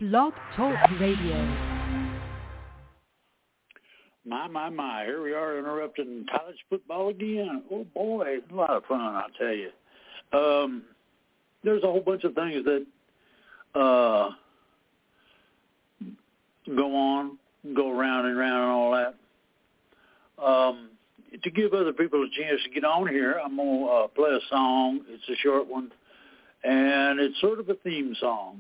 Blog Talk Radio. My. Here we are interrupting college football again. Oh, boy, it's a lot of fun, I'll tell you. There's a whole bunch of things that go around and all that. To give other people a chance to get on here, I'm going to play a song. It's a short one, and it's sort of a theme song.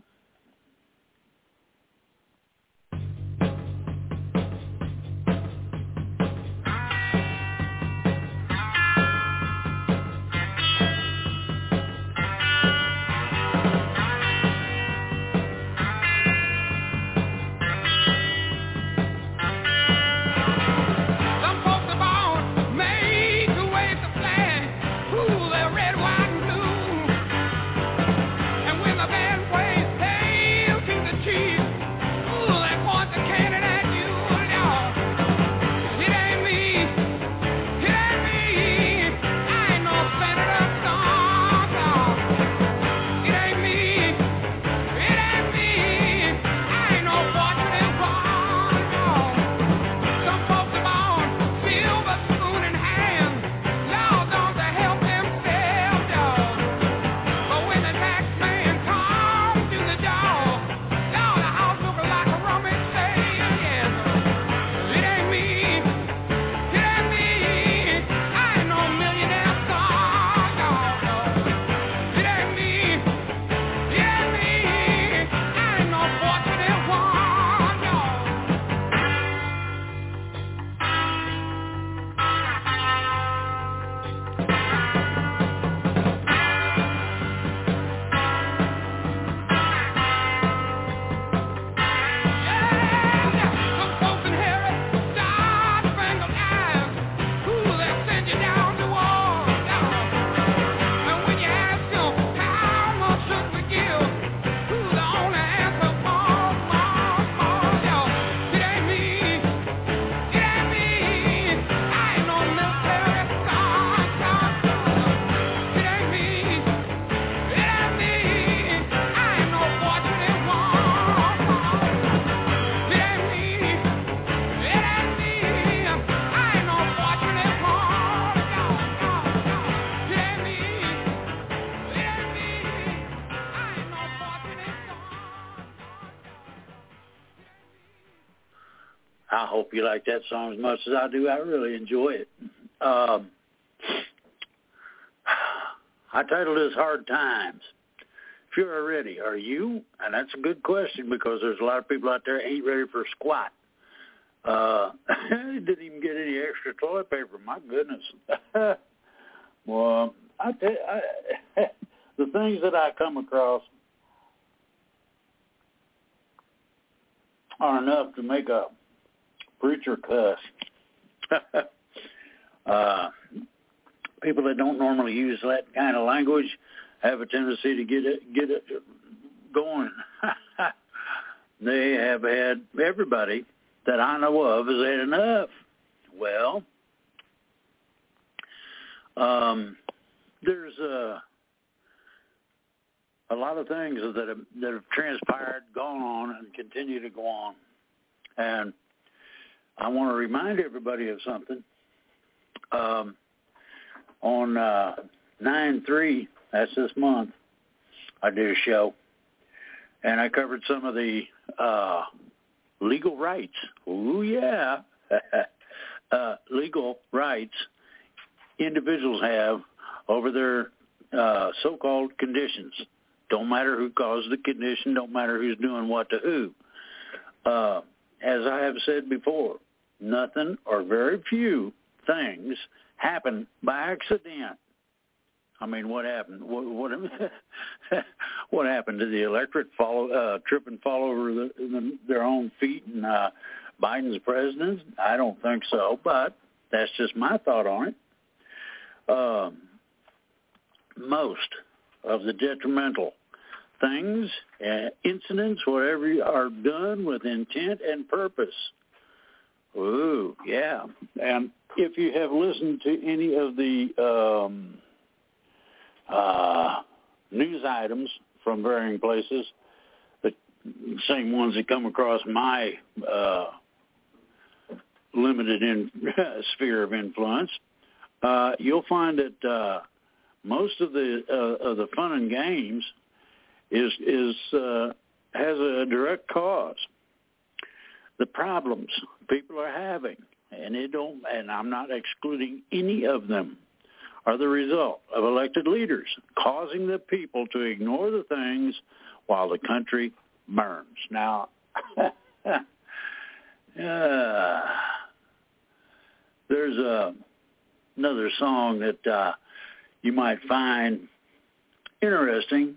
I hope you like that song as much as I do. I really enjoy it. I titled this Hard Times. If you're ready, are you? And that's a good question because there's a lot of people out there ain't ready for squat. Didn't even get any extra toilet paper. My goodness. Well, the things that I come across are enough to make a preacher cuss. People that don't normally use that kind of language have a tendency to get it going. They have had, everybody that I know of has had enough. Well, there's a lot of things that have transpired, gone on, and continue to go on. And I want to remind everybody of something. On 9/3, that's this month, I did a show, and I covered some of the legal rights. Ooh, yeah. Legal rights individuals have over their so-called conditions. Don't matter who caused the condition, don't matter who's doing what to who. As I have said before, nothing or very few things happen by accident. I mean, what happened? What happened? Did the electorate trip and fall over their own feet and Biden's president? I don't think so, but that's just my thought on it. Most of the detrimental things, incidents, whatever, are done with intent and purpose. Ooh, yeah. And if you have listened to any of the news items from varying places, same ones that come across my limited sphere of influence, you'll find that most of the fun and games has a direct cause. The problems people are having, and I'm not excluding any of them, are the result of elected leaders causing the people to ignore the things while the country burns. Now, there's another song that you might find interesting,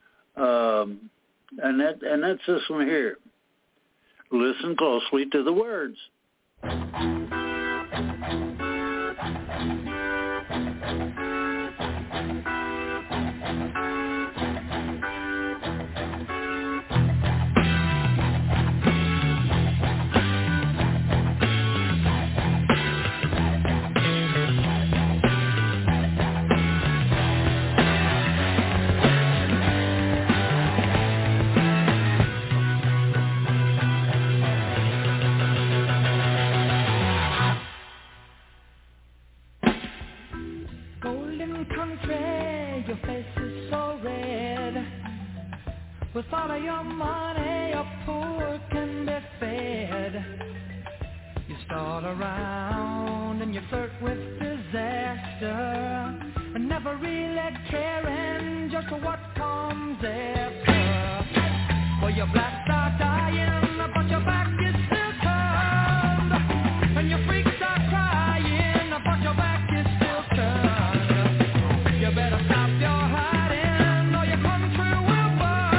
and that's this one here. Listen closely to the words. With all of your money, your poor can be fed. You stall around and you flirt with disaster, and never really caring just what comes after. Well, your black start dying, but your back is still turned, and your freaks start crying, but your back is still turned. You better stop your hiding, or your country will burn.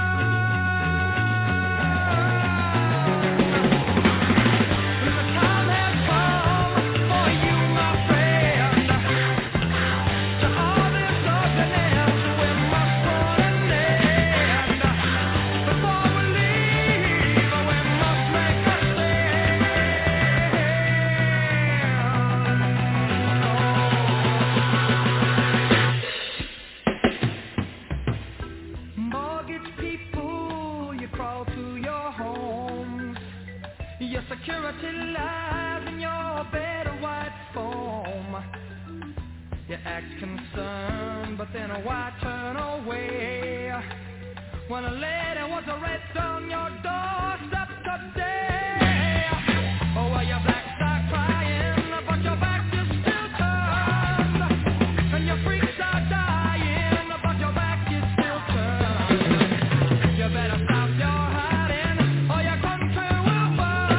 Security lies in your bed of white foam. You act concerned, but then why turn away when a lady was arrested on your doorstep today? Oh, well, your black start crying, but your back is still turned, and your freaks are dying, but your back is still turned. You better stop your hiding, or your country will burn.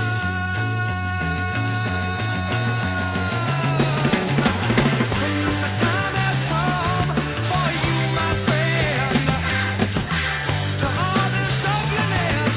For you, my friend, to all this ugliness.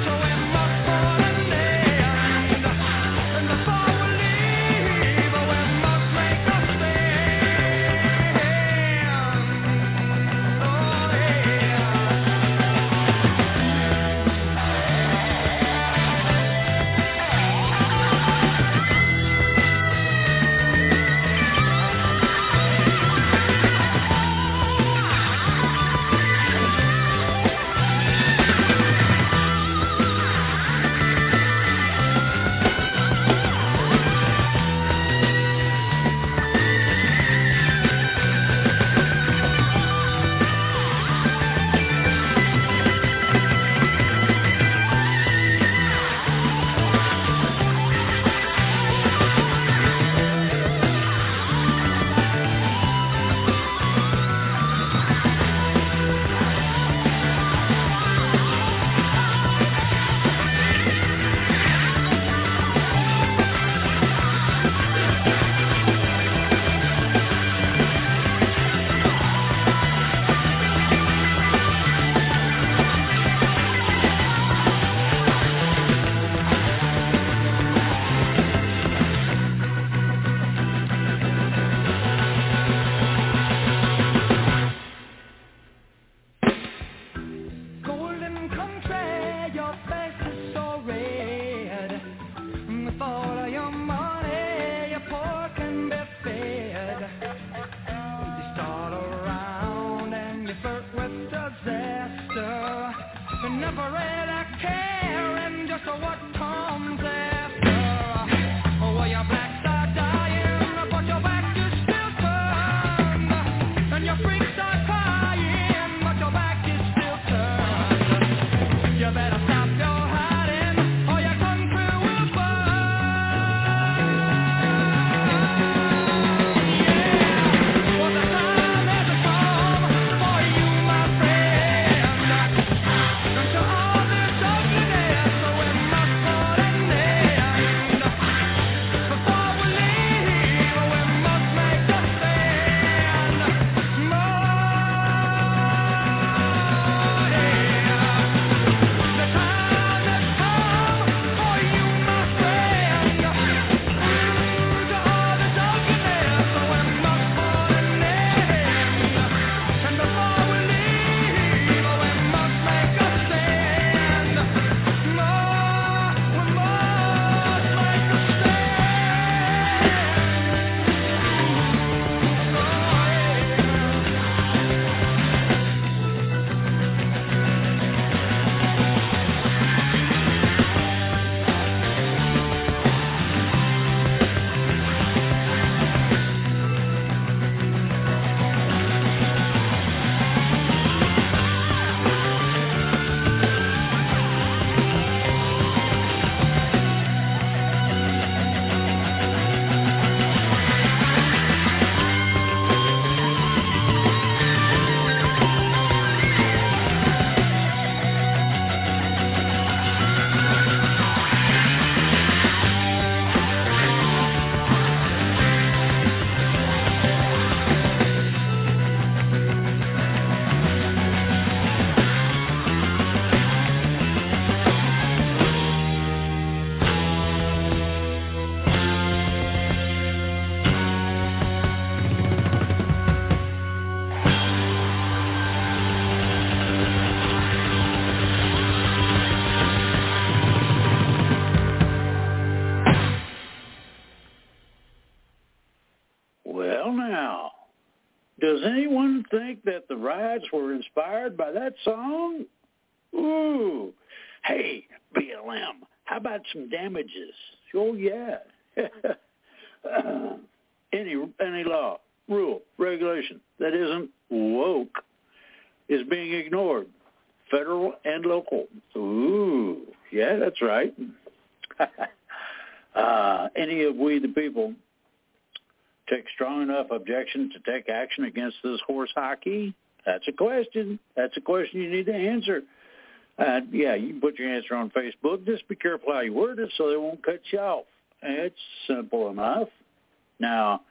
think that the riots were inspired by that song? Ooh. Hey, BLM, how about some damages? Oh, yeah. Any law, rule, regulation that isn't woke is being ignored, federal and local. Ooh, yeah, that's right. Any of we the people take strong enough objection to take action against this horse hockey? That's a question. That's a question you need to answer. Yeah, you can put your answer on Facebook. Just be careful how you word it so they won't cut you off. It's simple enough. Now,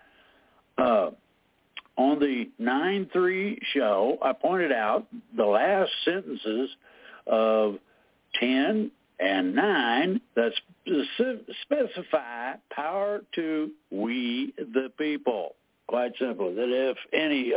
on the 9-3 show, I pointed out the last sentences of 10 and 9 that specify power to we the people. Quite simply, that if any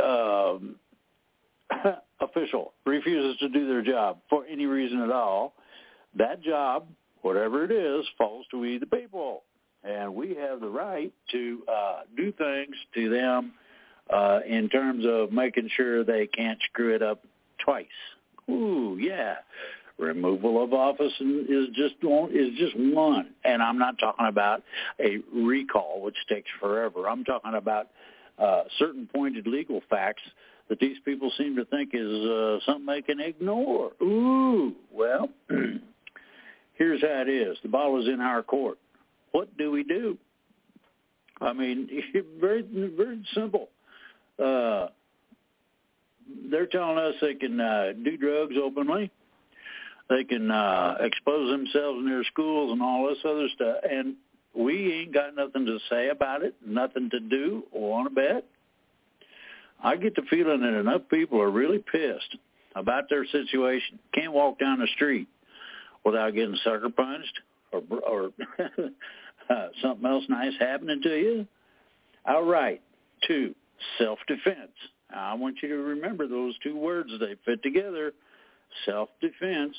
official refuses to do their job for any reason at all, that job, whatever it is, falls to we the people. And we have the right to do things to them in terms of making sure they can't screw it up twice. Ooh, yeah. Removal of office is just one. And I'm not talking about a recall, which takes forever. I'm talking about certain pointed legal facts that these people seem to think is something they can ignore. Ooh, well, here's how it is. The ball is in our court. What do we do? I mean, very, very simple. They're telling us they can do drugs openly. They can expose themselves in their schools and all this other stuff. And we ain't got nothing to say about it, nothing to do or want to bet. I get the feeling that enough people are really pissed about their situation. Can't walk down the street without getting sucker punched or something else nice happening to you. All right. 2, self-defense. I want you to remember those two words. They fit together. Self-defense.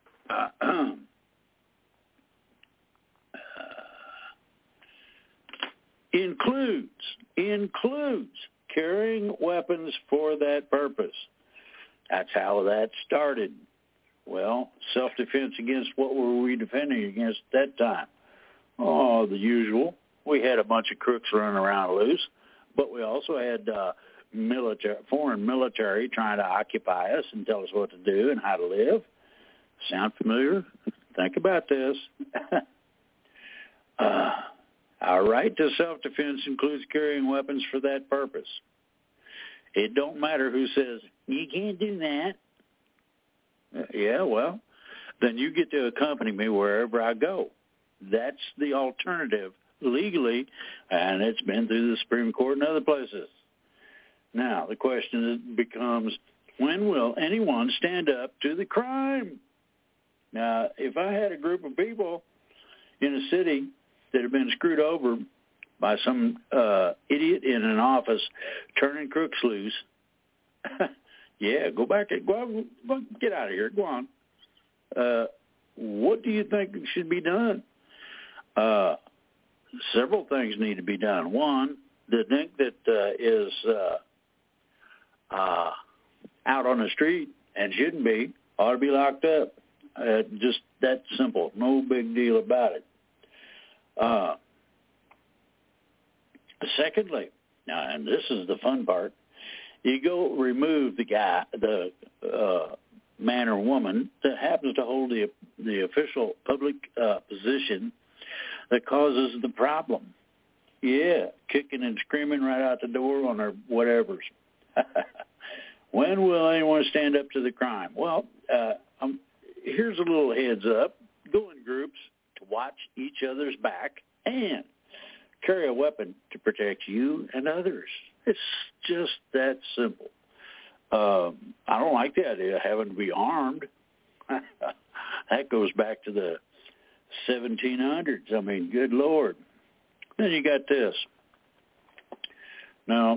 Includes carrying weapons for that purpose. That's how that started. Well, self-defense against what were we defending against at that time? Oh, the usual. We had a bunch of crooks running around loose, but we also had foreign military trying to occupy us and tell us what to do and how to live. Sound familiar? Think about this. Our right to self-defense includes carrying weapons for that purpose. It don't matter who says, you can't do that. Yeah, well, then you get to accompany me wherever I go. That's the alternative legally, and it's been through the Supreme Court and other places. Now, the question becomes, when will anyone stand up to the crime? Now, if I had a group of people in a city that have been screwed over by some idiot in an office turning crooks loose, yeah, go get out of here. Go on. What do you think should be done? Several things need to be done. One, the thing that is out on the street and shouldn't be ought to be locked up. Just that simple. No big deal about it. Secondly, now, and this is the fun part, you go remove the guy, the man or woman that happens to hold the official public position that causes the problem. Yeah, kicking and screaming right out the door on their whatevers. When will anyone stand up to the crime? Well, here's a little heads up. Go in groups to watch each other's back and carry a weapon to protect you and others. It's just that simple. I don't like the idea of having to be armed. That goes back to the 1700s. I mean, good Lord. Then you got this. Now,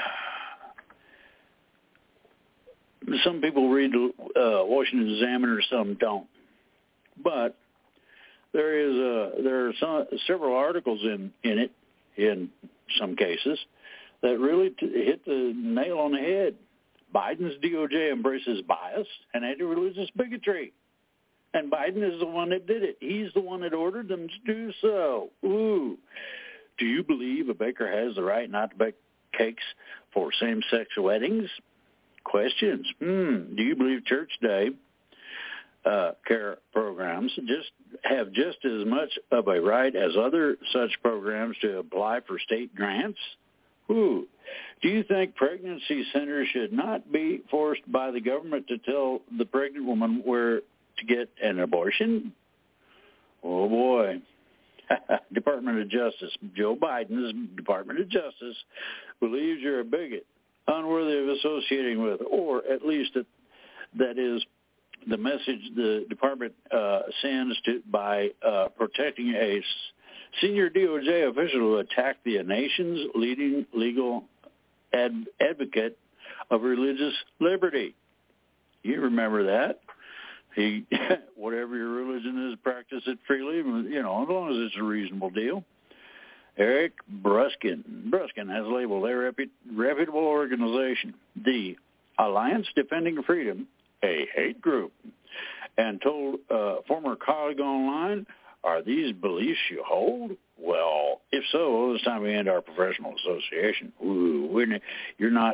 some people read the Washington Examiner, some don't. But there are several articles in it, in some cases, that really hit the nail on the head. Biden's DOJ embraces bias and anti-religious bigotry. And Biden is the one that did it. He's the one that ordered them to do so. Ooh. Do you believe a baker has the right not to bake cakes for same-sex weddings? Questions. Do you believe Church Day care programs have just as much of a right as other such programs to apply for state grants? Ooh. Do you think pregnancy centers should not be forced by the government to tell the pregnant woman where to get an abortion? Oh, boy. Department of Justice. Joe Biden's Department of Justice believes you're a bigot, unworthy of associating with, or at least that is the message the department sends by protecting a senior DOJ official who attacked the nation's leading legal advocate of religious liberty. You remember that? He, whatever your religion is, practice it freely, as long as it's a reasonable deal. Eric Bruskin has labeled their reputable organization, the Alliance Defending Freedom, a hate group, and told former colleague online, are these beliefs you hold? Well, if so, it's time we end our professional association. Ooh, you're not.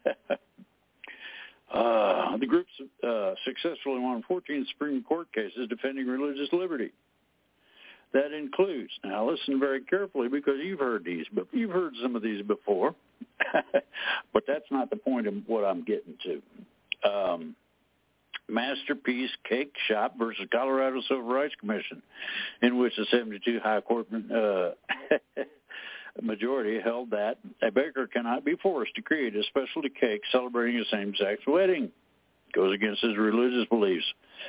The group successfully won 14 Supreme Court cases defending religious liberty. That includes, now listen very carefully because you've heard some of these before, but that's not the point of what I'm getting to. Masterpiece Cake Shop versus Colorado Civil Rights Commission, in which the 72 High Court majority held that a baker cannot be forced to create a specialty cake celebrating a same-sex wedding. Goes against his religious beliefs.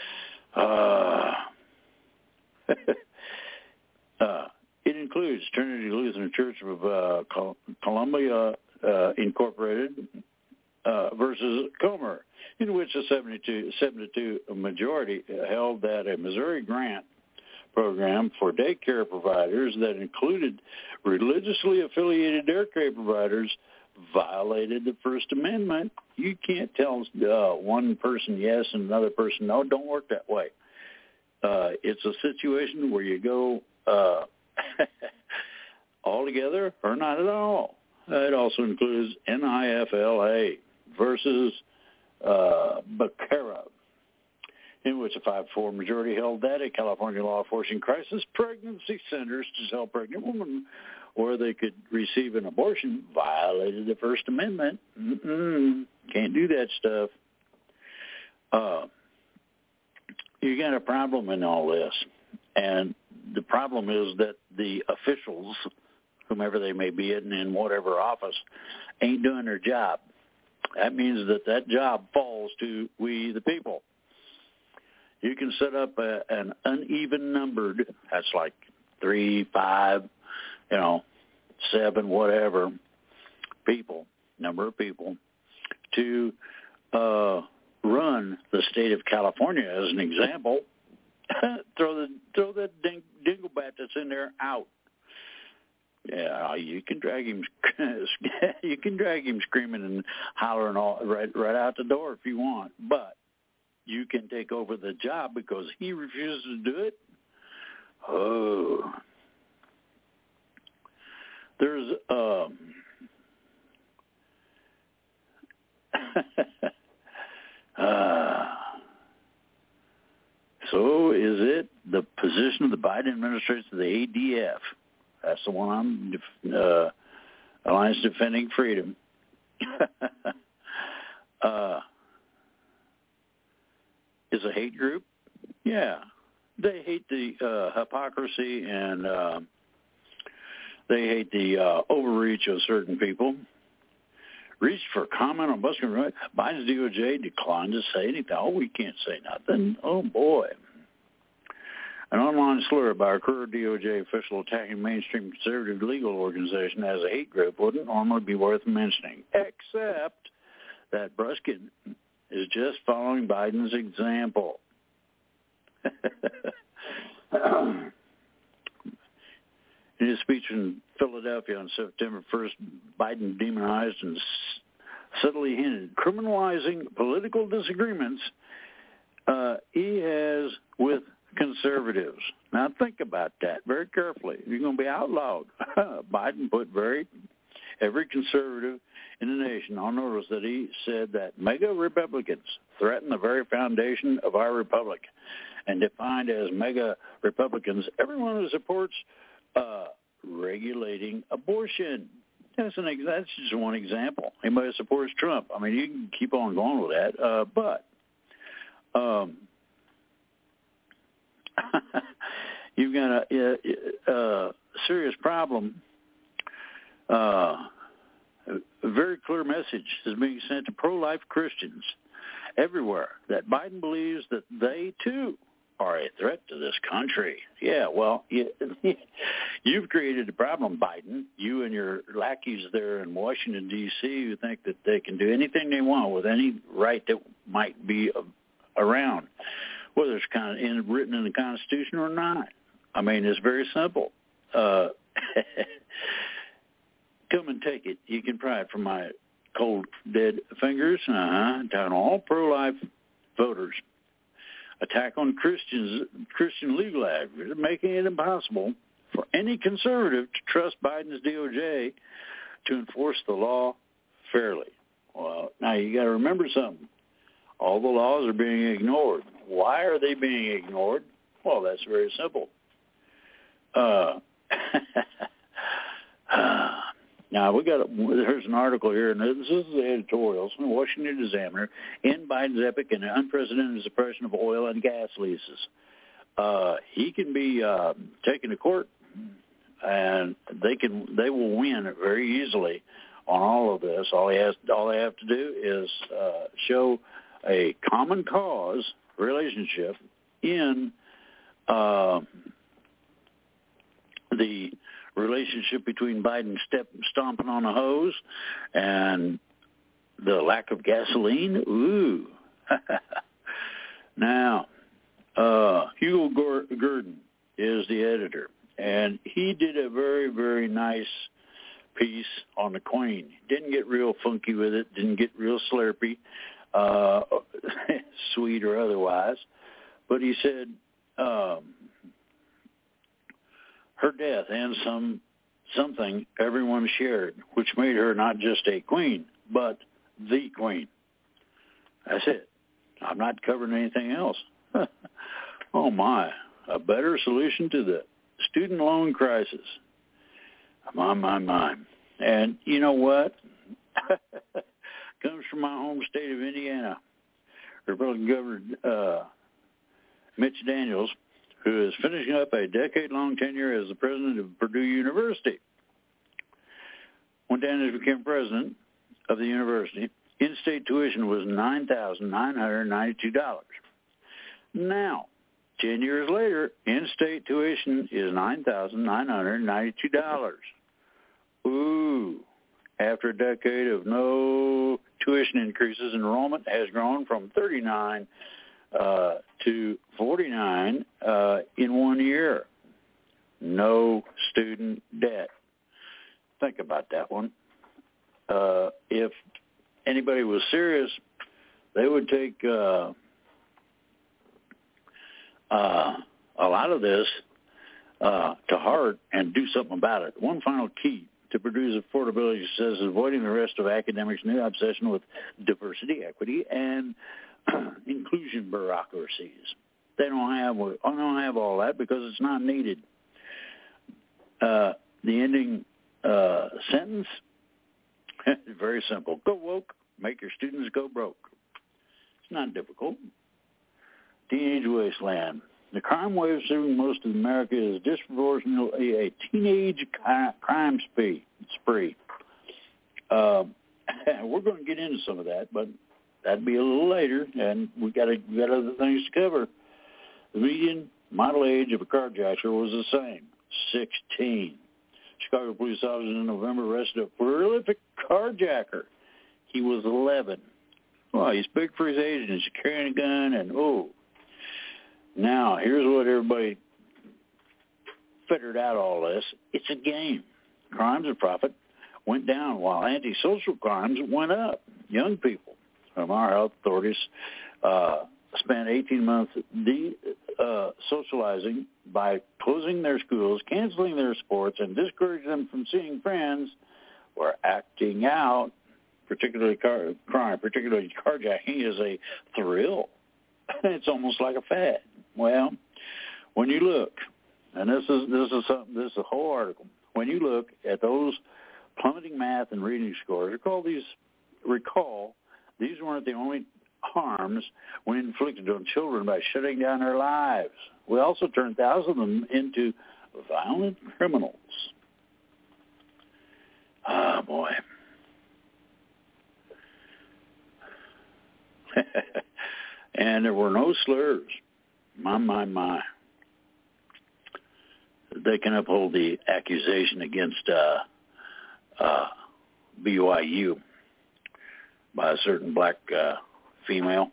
It includes Trinity Lutheran Church of Columbia Incorporated versus Comer, in which the 72 majority held that a Missouri grant program for daycare providers that included religiously affiliated daycare providers violated the First Amendment. You can't tell one person yes and another person no. Don't work that way. It's a situation where you go all together or not at all. It also includes NIFLA versus Becerra, in which a 5-4 majority held that a California law forcing crisis pregnancy centers to tell pregnant women where they could receive an abortion violated the First Amendment. Can't do that stuff. You got a problem in all this, and the problem is that the officials, whomever they may be in whatever office, ain't doing their job. That means that job falls to we, the people. You can set up an uneven numbered, that's like 3, 5, 7, whatever, number of people, to run the state of California as an example. throw that dinglebat that's in there out. Yeah, you can drag him. You can drag him screaming and hollering right out the door if you want, but you can take over the job because he refuses to do it. Oh, there's so is it the position of the Biden administration of the ADF? That's the one I'm Alliance Defending Freedom. Is a hate group? Yeah. They hate the hypocrisy and they hate the overreach of certain people. Reached for comment on busing right. Biden's DOJ declined to say anything. Oh, we can't say nothing. Oh, boy. An online slur by a career DOJ official attacking mainstream conservative legal organization as a hate group wouldn't normally be worth mentioning, except that Bruskin is just following Biden's example. In his speech in Philadelphia on September 1st, Biden demonized and subtly hinted, criminalizing political disagreements he has with conservatives. Now think about that very carefully. You're going to be outlawed. Biden put every conservative in the nation on notice that he said that MAGA Republicans threaten the very foundation of our republic, and defined as MAGA Republicans everyone who supports regulating abortion. That's just one example. Anybody who supports Trump. I mean, you can keep on going with that, but you've got a serious problem. A very clear message is being sent to pro-life Christians everywhere that Biden believes that they, too, are a threat to this country. Yeah, well, you've created a problem, Biden. You and your lackeys there in Washington, D.C., who think that they can do anything they want with any right that might be around, whether it's written in the Constitution or not. I mean, it's very simple. Come and take it. You can pry it from my cold, dead fingers. Down all pro-life voters. Attack on Christian legal advocates, making it impossible for any conservative to trust Biden's DOJ to enforce the law fairly. Well, now you got to remember something. All the laws are being ignored. Why are they being ignored? Well, that's very simple. Now, there's an article here, and this is the editorials from the Washington Examiner, in Biden's epic and unprecedented suppression of oil and gas leases. He can be taken to court, and they will win very easily on all of this. All they have to do is show a common cause relationship in the relationship between Biden stomping on a hose and the lack of gasoline. Ooh. Now, Hugo Gurdon is the editor, and he did a very, very nice piece on the Queen. Didn't get real funky with it, didn't get real slurpy, sweet or otherwise, but he said her death and something everyone shared, which made her not just a queen, but the queen. That's it. I'm not covering anything else. Oh, my. A better solution to the student loan crisis. My. And you know what? Comes from my home state of Indiana. Republican Governor Mitch Daniels, who is finishing up a decade-long tenure as the president of Purdue University. When Daniels became president of the university, in-state tuition was $9,992. Now, 10 years later, in-state tuition is $9,992. Ooh. After a decade of no tuition increases, enrollment has grown from 39 to 49 in 1 year. No student debt. Think about that one. If anybody was serious, they would take a lot of this to heart and do something about it. One final key to Purdue's affordability success is avoiding the rest of academics' new obsession with diversity, equity, and inclusion bureaucracies. They don't have all that because it's not needed. The ending sentence is very simple. Go woke, make your students go broke. It's not difficult. Teenage wasteland. The crime wave through most of America is disproportionately a teenage crime spree. We're going to get into some of that, but that'd be a little later, and we got other things to cover. The median model age of a carjacker was the same, 16. Chicago police officers in November arrested a prolific carjacker. He was 11. Well, he's big for his age, and he's carrying a gun, and Now, here's what everybody figured out all this. It's a game. Crimes of profit went down while antisocial crimes went up. young people from our health authorities spent 18 months socializing by closing their schools, canceling their sports, and discouraging them from seeing friends or acting out, particularly crime, particularly carjacking, is a thrill. It's almost like a fad. Well, when you look, and this is a whole article. When you look at those plummeting math and reading scores, recall these weren't the only harms we inflicted on children by shutting down their lives. We also turned thousands of them into violent criminals. Ah, boy. And there were no slurs. My. They can uphold the accusation against BYU by a certain black female.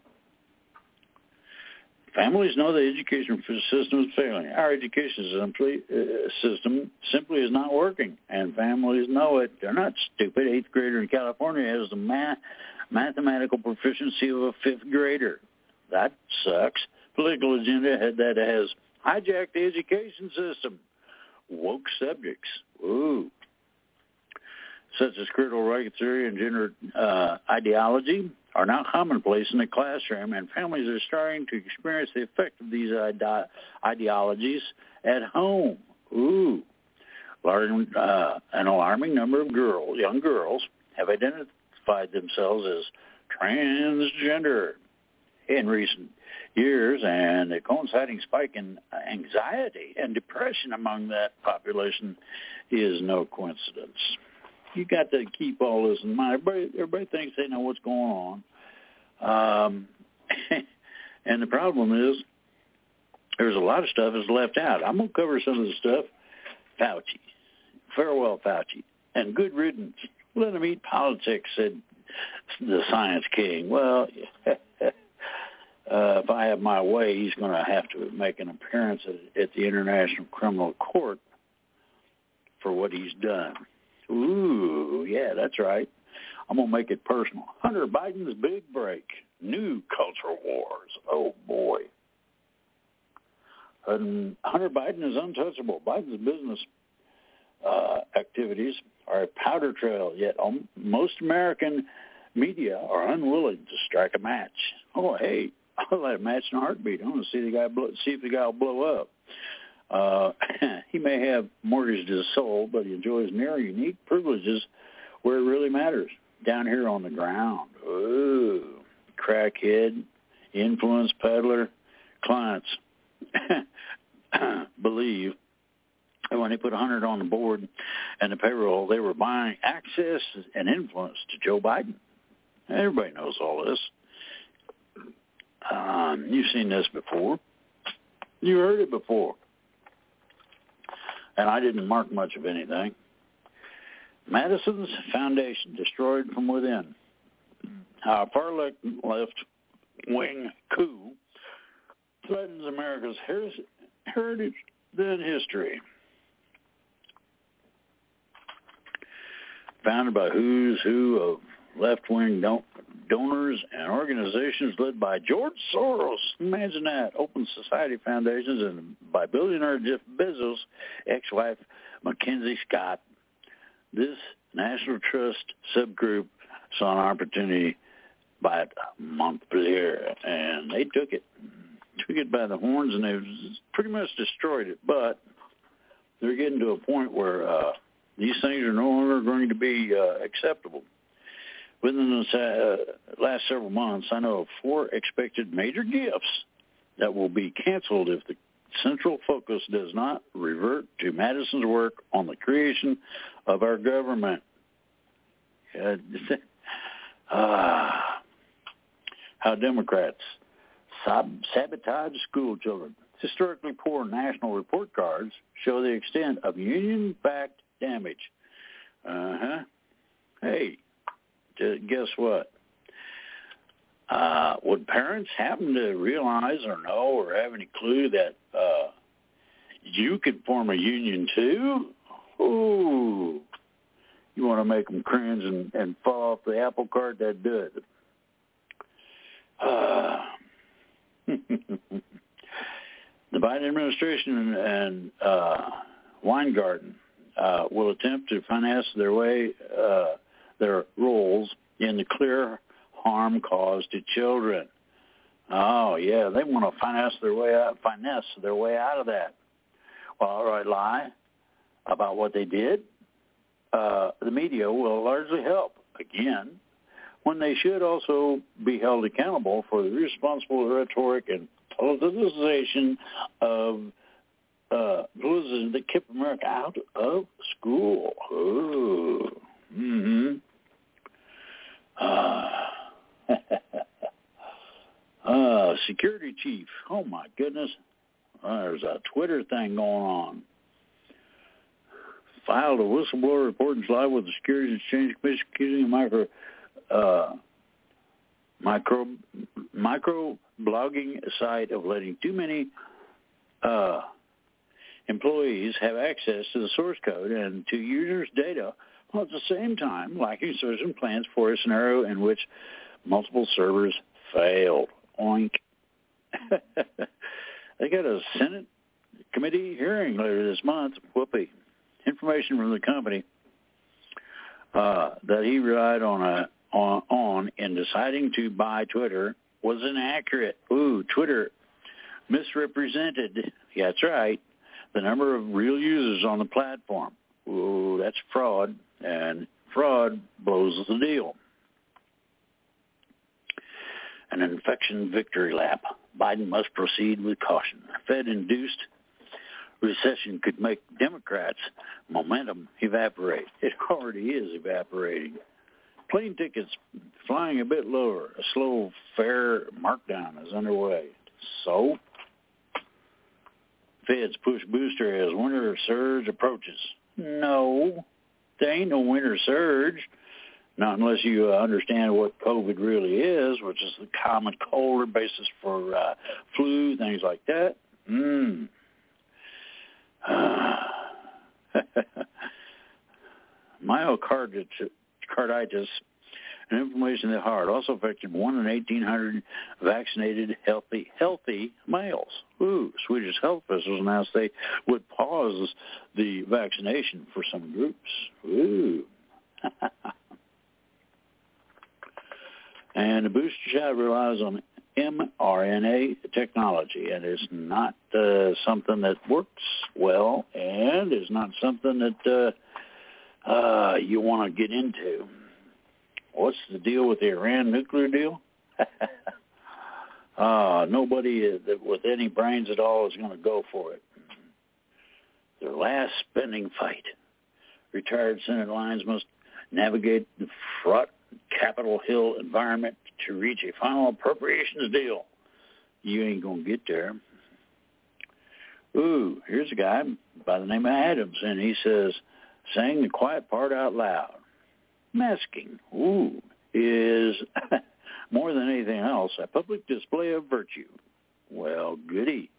Families know the education system is failing. Our education system simply is not working, and families know it. They're not stupid. 8th grader in California has the mathematical proficiency of a 5th grader. That sucks. Political agenda that has hijacked the education system. Woke subjects. Ooh. Such as critical race theory and gender ideology are now commonplace in the classroom, and families are starting to experience the effect of these ideologies at home. Ooh. An alarming number of young girls, have identified themselves as transgender in recent years, and a coinciding spike in anxiety and depression among that population is no coincidence. You got to keep all this in mind. Everybody thinks they know what's going on. And the problem is there's a lot of stuff that's left out. I'm going to cover some of the stuff. Fauci. Farewell, Fauci. And good riddance. Let him eat politics, said the science king. Well, if I have my way, he's going to have to make an appearance at the International Criminal Court for what he's done. Ooh, yeah, that's right. I'm going to make it personal. Hunter Biden's big break. New cultural wars. Oh, boy. Hunter Biden is untouchable. Biden's business activities are a powder trail, yet most American media are unwilling to strike a match. Oh, hey, I'll let a match in a heartbeat. I want to see if the guy will blow up. He may have mortgaged his soul, but he enjoys near unique privileges where it really matters, down here on the ground. Ooh, crackhead, influence peddler, clients believe that when they put 100 on the board and the payroll, they were buying access and influence to Joe Biden. Everybody knows all this. You've seen this before. You heard it before. And I didn't mark much of anything. Madison's foundation destroyed from within. How a far left-wing coup threatens America's heritage and history. Founded by who's who of left-wing donors and organizations led by George Soros. Imagine that. Open Society Foundations, and by billionaire Jeff Bezos' ex-wife Mackenzie Scott. This National Trust subgroup saw an opportunity by Montpelier, and they took it by the horns, and they pretty much destroyed it. But they're getting to a point where these things are no longer going to be acceptable. Within the last several months, I know of 4 expected major gifts that will be canceled if the central focus does not revert to Madison's work on the creation of our government. How Democrats sabotage school children. Historically poor national report cards show the extent of union-backed damage. Hey, guess what? Would parents happen to realize or know or have any clue that you could form a union too? Ooh, You want to make them cringe and fall off the apple cart, that'd do it. The Biden administration and Weingarten will attempt to finance their roles in the clear harm caused to children. Oh yeah, they want to finesse their way out of that. Well, all right, lie about what they did. The media will largely help again, when they should also be held accountable for the irresponsible rhetoric and politicization of politicization that kept America out of school. Ooh. Mm-hmm. Security chief. Oh my goodness. There's a Twitter thing going on. Filed a whistleblower report in July with the Securities and Exchange Commission accusing a micro blogging site of letting too many employees have access to the source code and to users' data, while at the same time lacking certain plans for a scenario in which multiple servers failed. Oink. They got a Senate committee hearing later this month. Whoopee. Information from the company that he relied on in deciding to buy Twitter was inaccurate. Ooh, Twitter misrepresented. Yeah, that's right. The number of real users on the platform. Ooh, that's fraud, and fraud blows the deal. An infection victory lap. Biden must proceed with caution. Fed-induced recession could make Democrats' momentum evaporate. It already is evaporating. Plane tickets flying a bit lower. A slow fare markdown is underway. So, Feds push booster as winter surge approaches. No, there ain't no winter surge. Not unless you understand what COVID really is, which is the common cold or basis for flu, things like that. Myocarditis and inflammation of the heart also affected 1 in 1,800 vaccinated healthy males. Ooh, Swedish health officials announced they would pause the vaccination for some groups. Ooh. And the booster shot relies on mRNA technology, and it's not something that works well, and is not something that you want to get into. What's the deal with the Iran nuclear deal? Nobody with any brains at all is going to go for it. Their last spending fight. Retired Senate lines must navigate the fraught Capitol Hill environment to reach a final appropriations deal. You ain't going to get there. Ooh, here's a guy by the name of Adams, and he says, saying the quiet part out loud. Masking, is more than anything else a public display of virtue. Well, goody.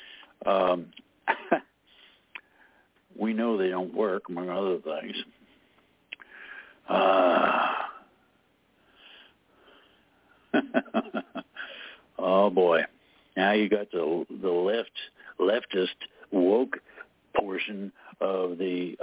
We know they don't work, among other things. Oh boy! Now you got the leftist woke portion of the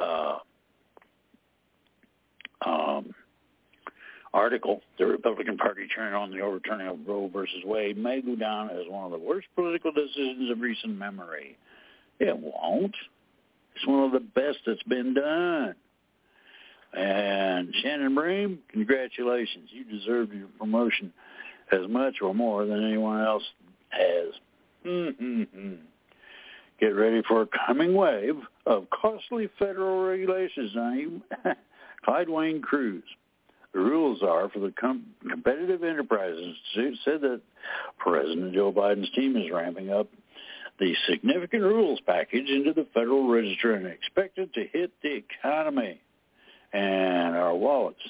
article. The Republican Party turning on the overturning of Roe versus Wade may go down as one of the worst political decisions of recent memory. It won't. It's one of the best that's been done. And Shannon Bream, congratulations. You deserved your promotion as much or more than anyone else has. Get ready for a coming wave of costly federal regulations, honey. Clyde Wayne Cruz. The rules are for the Competitive Enterprise Institute said that President Joe Biden's team is ramping up the significant rules package into the Federal Register and expected to hit the economy and our wallets.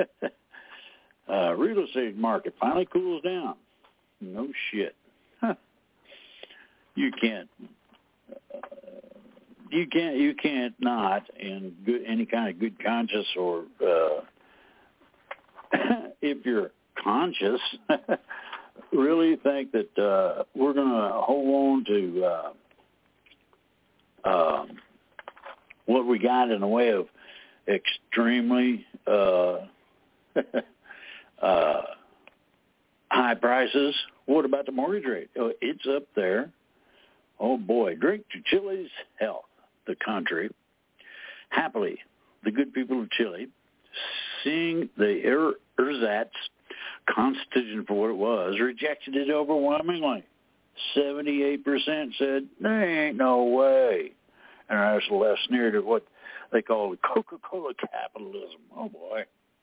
Real estate market finally cools down. No shit. You can't you can't not in any kind of good conscience or if you're conscious, really think that we're going to hold on to what we got in the way of extremely high prices. What about the mortgage rate? Oh, it's up there. Oh, boy. Drink to Chile's health, the country. Happily, the good people of Chile, seeing the ersatz Constitution for what it was, rejected it overwhelmingly. 78% said, there ain't no way. And I was less sneered at what they call Coca-Cola capitalism. Oh, boy.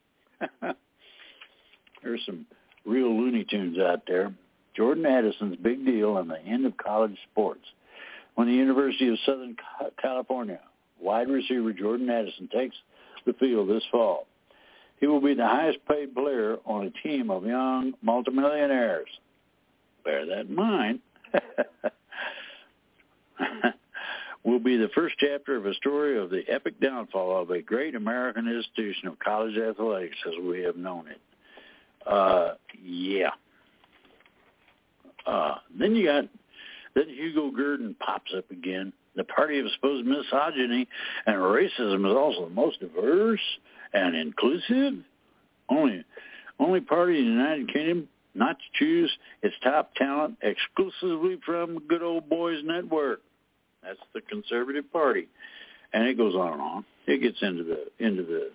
There's some real Looney Tunes out there. Jordan Addison's big deal and the end of college sports. When the University of Southern California wide receiver Jordan Addison takes the field this fall, he will be the highest paid player on a team of young multimillionaires. Bear that in mind. Will be the first chapter of a story of the epic downfall of a great American institution of college athletics as we have known it. Yeah. Then Hugo Gurdon pops up again. The party of supposed misogyny and racism is also the most diverse and inclusive. Only party in the United Kingdom not to choose its top talent exclusively from Good Old Boys Network. That's the Conservative Party, and it goes on and on. It gets into the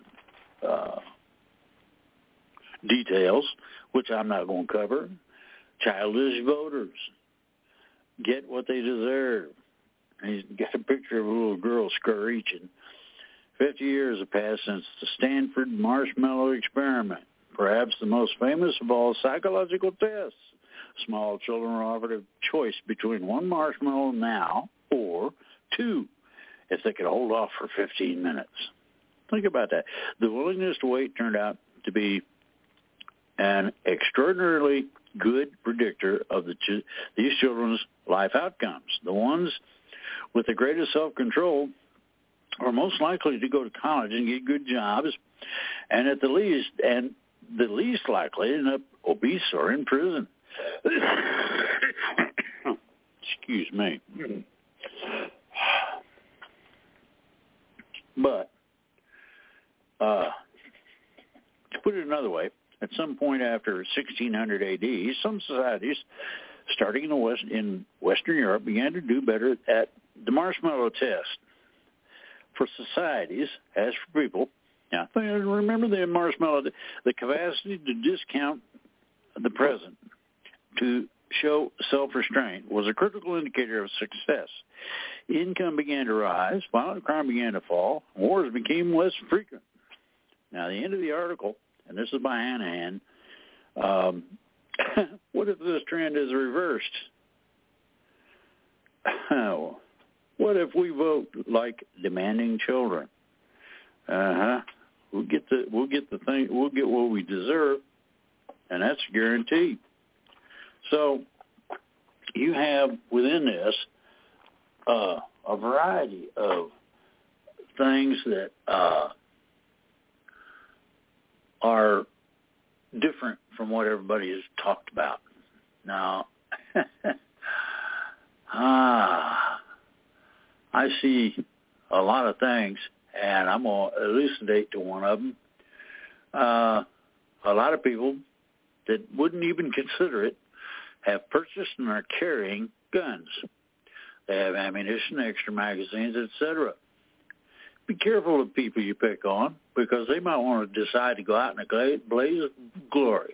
details, which I'm not going to cover. Childish voters get what they deserve. And he's got a picture of a little girl screeching. 50 years have passed since the Stanford marshmallow experiment, perhaps the most famous of all psychological tests. Small children are offered a choice between one marshmallow now or two if they could hold off for 15 minutes. Think about that. The willingness to wait turned out to be an extraordinarily good predictor of these children's life outcomes. The ones with the greatest self-control are most likely to go to college and get good jobs, and the least likely to end up obese or in prison. Excuse me. But to put it another way, at some point after 1600 AD, some societies, starting in Western Europe, began to do better at the marshmallow test. For societies, as for people, now remember the marshmallow, the capacity to discount the present, to show self-restraint, was a critical indicator of success. Income began to rise, violent crime began to fall, wars became less frequent. Now, the end of the article, and this is by Hanahan, what if this trend is reversed? What if we vote like demanding children? We'll get what we deserve, and that's guaranteed. So you have within this a variety of things that are different from what everybody has talked about. Now, I see a lot of things, and I'm going to elucidate to one of them. A lot of people that wouldn't even consider it have purchased and are carrying guns. They have ammunition, extra magazines, etc. Be careful of people you pick on, because they might want to decide to go out in a blaze of glory.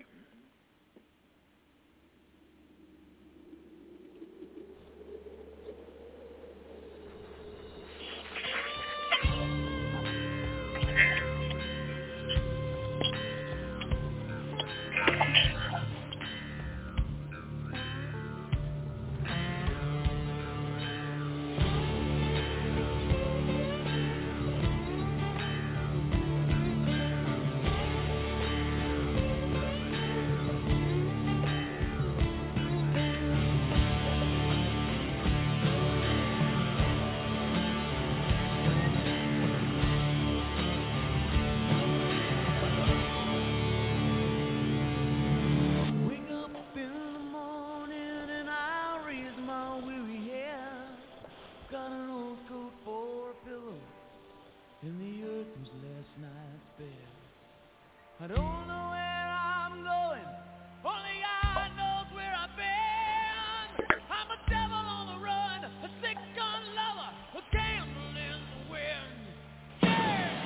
in the earth was last night's bed. I don't know where I'm going, only God knows where I've been. I'm a devil on the run, a sick gun lover, a gamble in the wind. Yeah!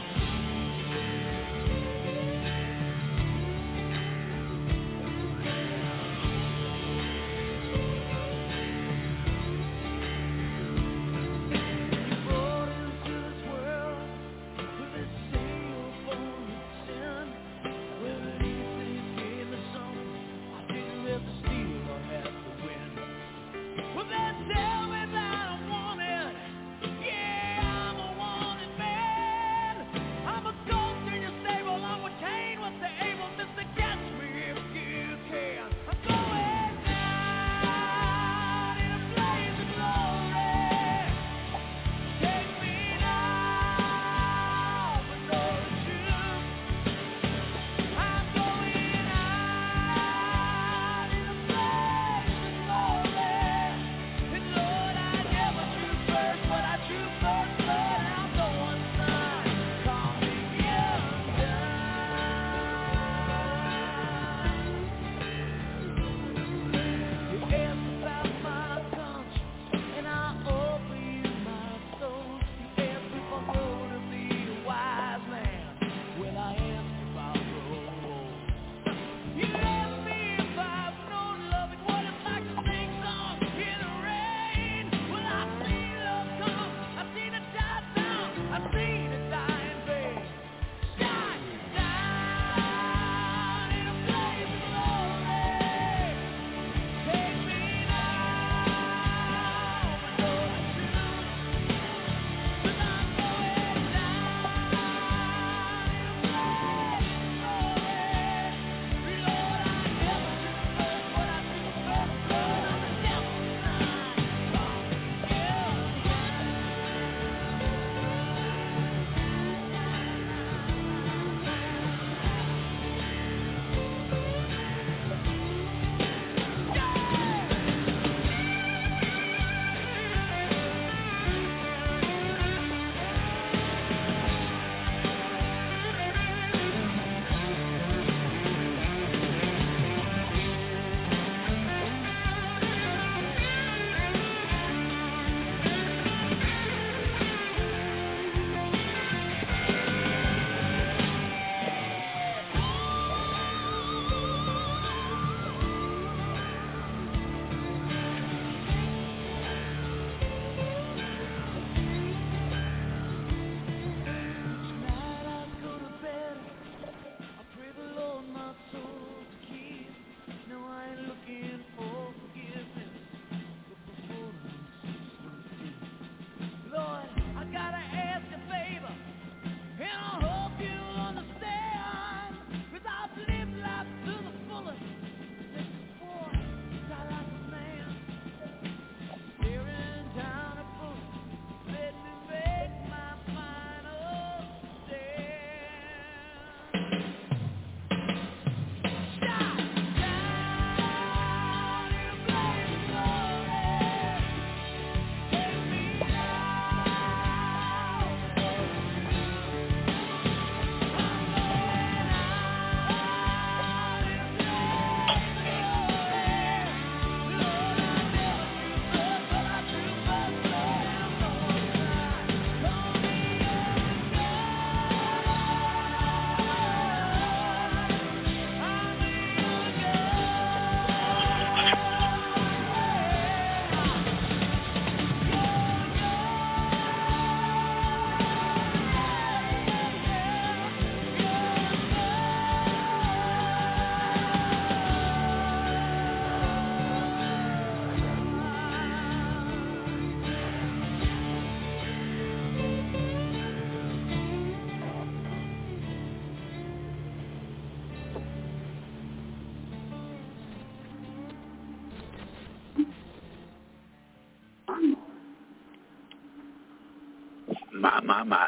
My.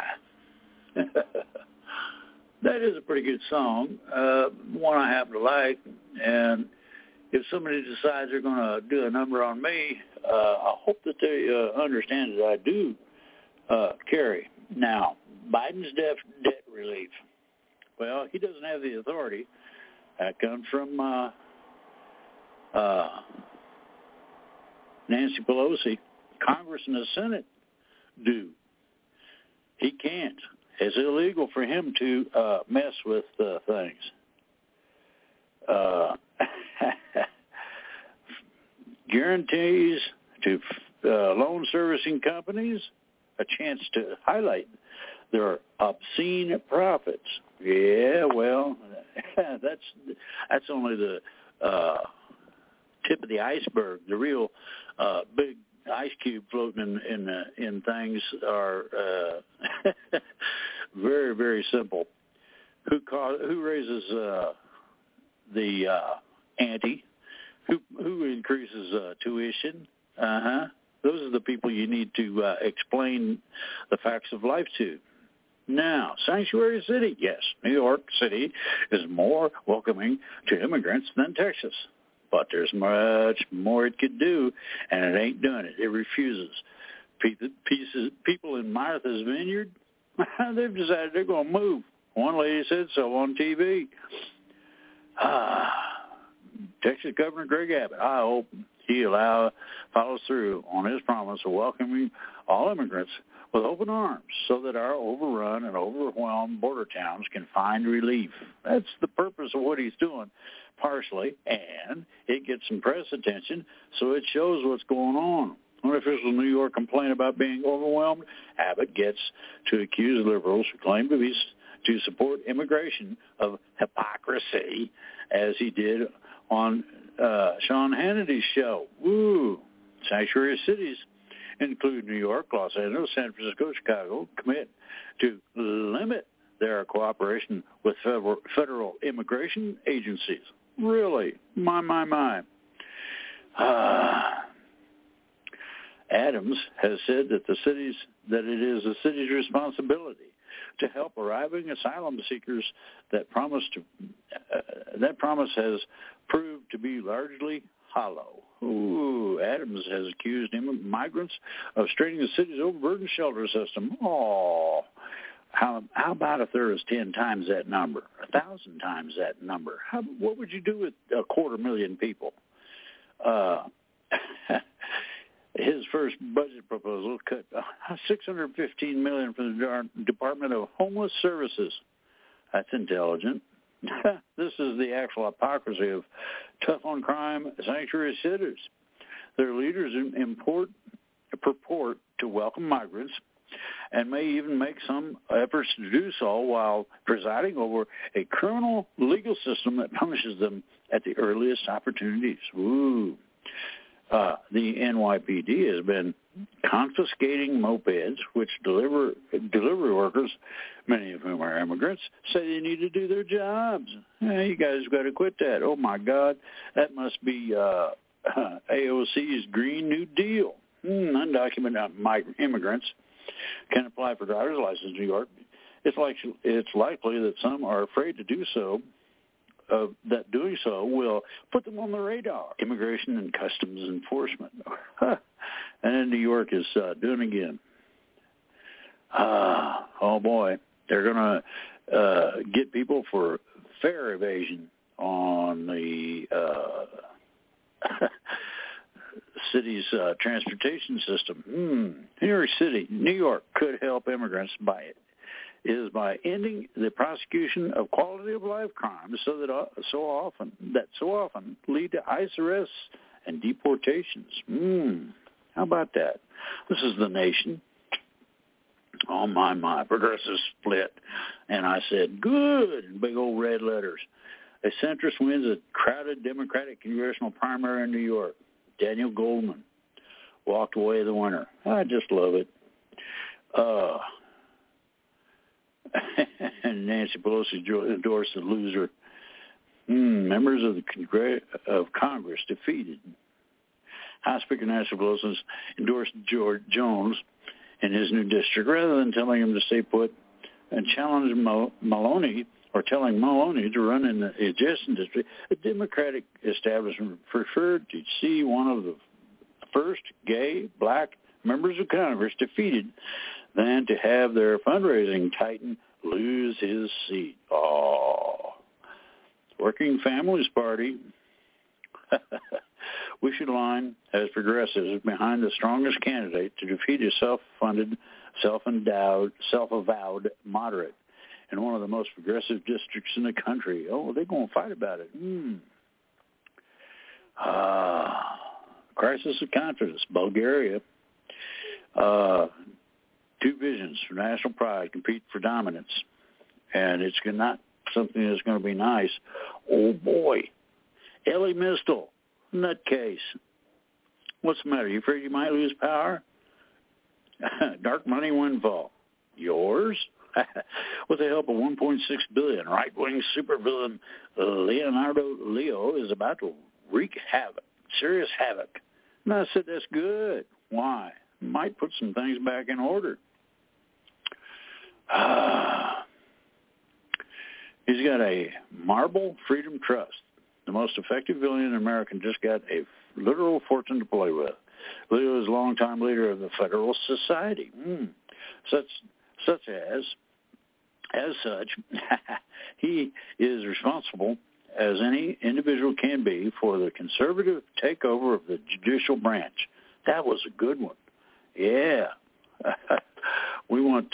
That is a pretty good song, one I happen to like, and if somebody decides they're going to do a number on me, I hope that they understand that I do carry. Now, Biden's debt relief. Well, he doesn't have the authority. That comes from Nancy Pelosi. Congress and the Senate do. He can't. It's illegal for him to mess with things. Guarantees to loan servicing companies a chance to highlight their obscene profits. Yeah, well, that's only the tip of the iceberg. The real big ice cube floating in things are very, very simple. Who raises the ante? Who increases tuition? Those are the people you need to explain the facts of life to. Now, Sanctuary City, yes, New York City is more welcoming to immigrants than Texas. But there's much more it could do, and it ain't doing it. It refuses. People in Martha's Vineyard, they've decided they're going to move. One lady said so on TV. Texas Governor Greg Abbott, I hope he follows through on his promise of welcoming all immigrants with open arms so that our overrun and overwhelmed border towns can find relief. That's the purpose of what he's doing, partially, and it gets some press attention, so it shows what's going on. When officials in New York complain about being overwhelmed, Abbott gets to accuse liberals who claim to support immigration of hypocrisy, as he did on Sean Hannity's show. Woo! Sanctuary cities include New York, Los Angeles, San Francisco, Chicago, commit to limit their cooperation with federal immigration agencies. Really? My. Adams has said that it is the city's responsibility to help arriving asylum seekers. That promise has proved to be largely hollow. Ooh, Adams has accused migrants of straining the city's overburdened shelter system. Oh, how about if there was 10 times that number, 1,000 times that number? What would you do with 250,000 people? His first budget proposal cut $615 million from the Department of Homeless Services. That's intelligent. This is the actual hypocrisy of tough-on-crime sanctuary cities. Their leaders purport to welcome migrants and may even make some efforts to do so while presiding over a criminal legal system that punishes them at the earliest opportunities. Ooh. The NYPD has been confiscating mopeds, which delivery workers, many of whom are immigrants, say they need to do their jobs. You guys got to quit that. Oh, my God. That must be AOC's Green New Deal. Undocumented immigrants can apply for driver's license in New York. It's likely that some are afraid to do so. That doing so will put them on the radar. Immigration and Customs Enforcement. And then New York is doing it again. Oh, boy. They're going to get people for fare evasion on the city's transportation system. New York could help immigrants by ending the prosecution of quality of life crimes so often lead to ICE arrests and deportations. How about that? This is the nation. Oh, my. Progressive split. And I said, good, in big old red letters. A centrist wins a crowded Democratic congressional primary in New York. Daniel Goldman walked away the winner. I just love it. And Nancy Pelosi endorsed the loser. Members of Congress defeated. House Speaker Nancy Pelosi endorsed George Jones in his new district rather than telling him to stay put and challenged Maloney or telling Maloney to run in the adjacent district. The Democratic establishment preferred to see one of the first gay black members of Congress defeated than to have their fundraising titan lose his seat. Oh, Working Families Party. We should align as progressives behind the strongest candidate to defeat a self-funded, self-avowed moderate in one of the most progressive districts in the country. Oh, they're going to fight about it. Crisis of confidence. Bulgaria. Two visions for national pride compete for dominance, and it's not something that's going to be nice. Oh, boy. Elie Mystal, nutcase. What's the matter? You afraid you might lose power? Dark money windfall. Yours? With the help of $1.6 billion, right-wing supervillain Leonardo Leo is about to wreak havoc, serious havoc. And I said, that's good. Why? Might put some things back in order. He's got a Marble Freedom Trust. The most effective villain in America just got a literal fortune to play with. Leo is a longtime leader of the Federalist Society. Such as such, he is responsible, as any individual can be, for the conservative takeover of the judicial branch. That was a good one. Yeah. We want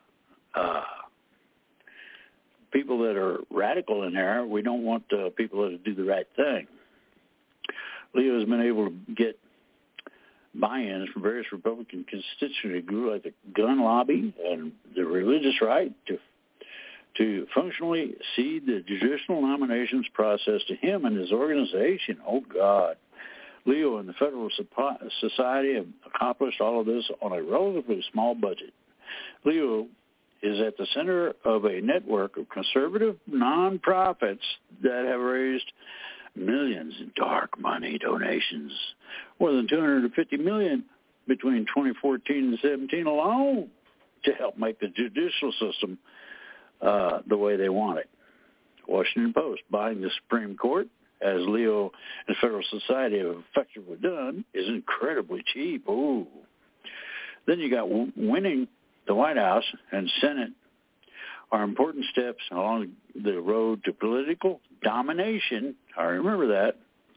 people that are radical in there. We don't want people that do the right thing. Leo has been able to get buy-ins from various Republican constituency groups like the gun lobby and the religious right to functionally cede the judicial nominations process to him and his organization. Oh, God. Leo and the Federalist Society have accomplished all of this on a relatively small budget. Leo is at the center of a network of conservative nonprofits that have raised millions in dark money donations, more than $250 million between 2014 and 2017 alone, to help make the judicial system the way they want it. Washington Post, buying the Supreme Court, as Leo and Federal Society have effectively done, is incredibly cheap. Ooh. Then you got winning the White House and Senate are important steps along the road to political domination. I remember that.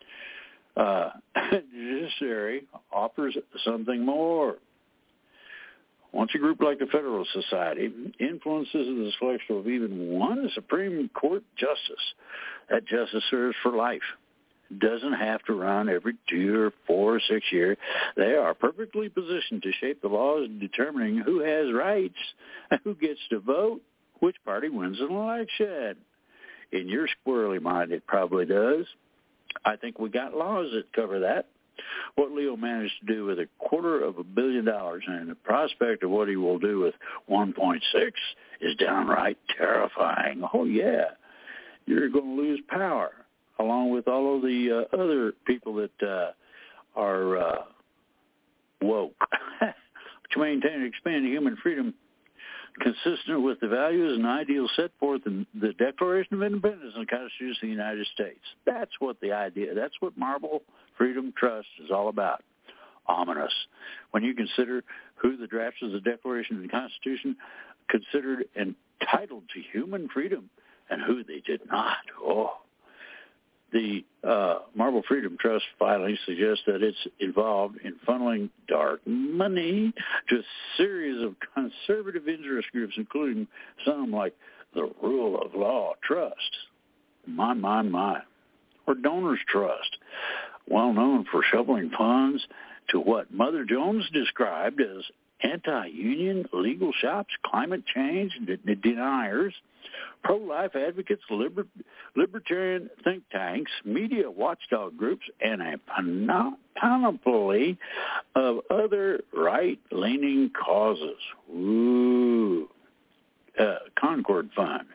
Judiciary offers something more. Once a group like the Federal Society influences the selection of even one Supreme Court justice, that justice serves for life. Doesn't have to run every 2 or 4 or 6 years. They are perfectly positioned to shape the laws determining who has rights, who gets to vote, which party wins an election. In your squirrely mind, it probably does. I think we got laws that cover that. What Leo managed to do with $250 million and the prospect of what he will do with 1.6 is downright terrifying. Oh, yeah. You're going to lose power, along with all of the other people that are woke. To maintain and expand human freedom consistent with the values and ideals set forth in the Declaration of Independence and the Constitution of the United States. That's what the idea, that's what Marble Freedom Trust is all about. Ominous. When you consider who the drafters of the Declaration and the Constitution considered entitled to human freedom and who they did not. Oh. The Marble Freedom Trust filing suggests that it's involved in funneling dark money to a series of conservative interest groups, including some like the Rule of Law Trust, my, or Donors Trust, well known for shoveling funds to what Mother Jones described as anti-union legal shops, climate change deniers, pro-life advocates, libertarian think tanks, media watchdog groups, and a panoply of other right-leaning causes. Ooh. Concord Fund,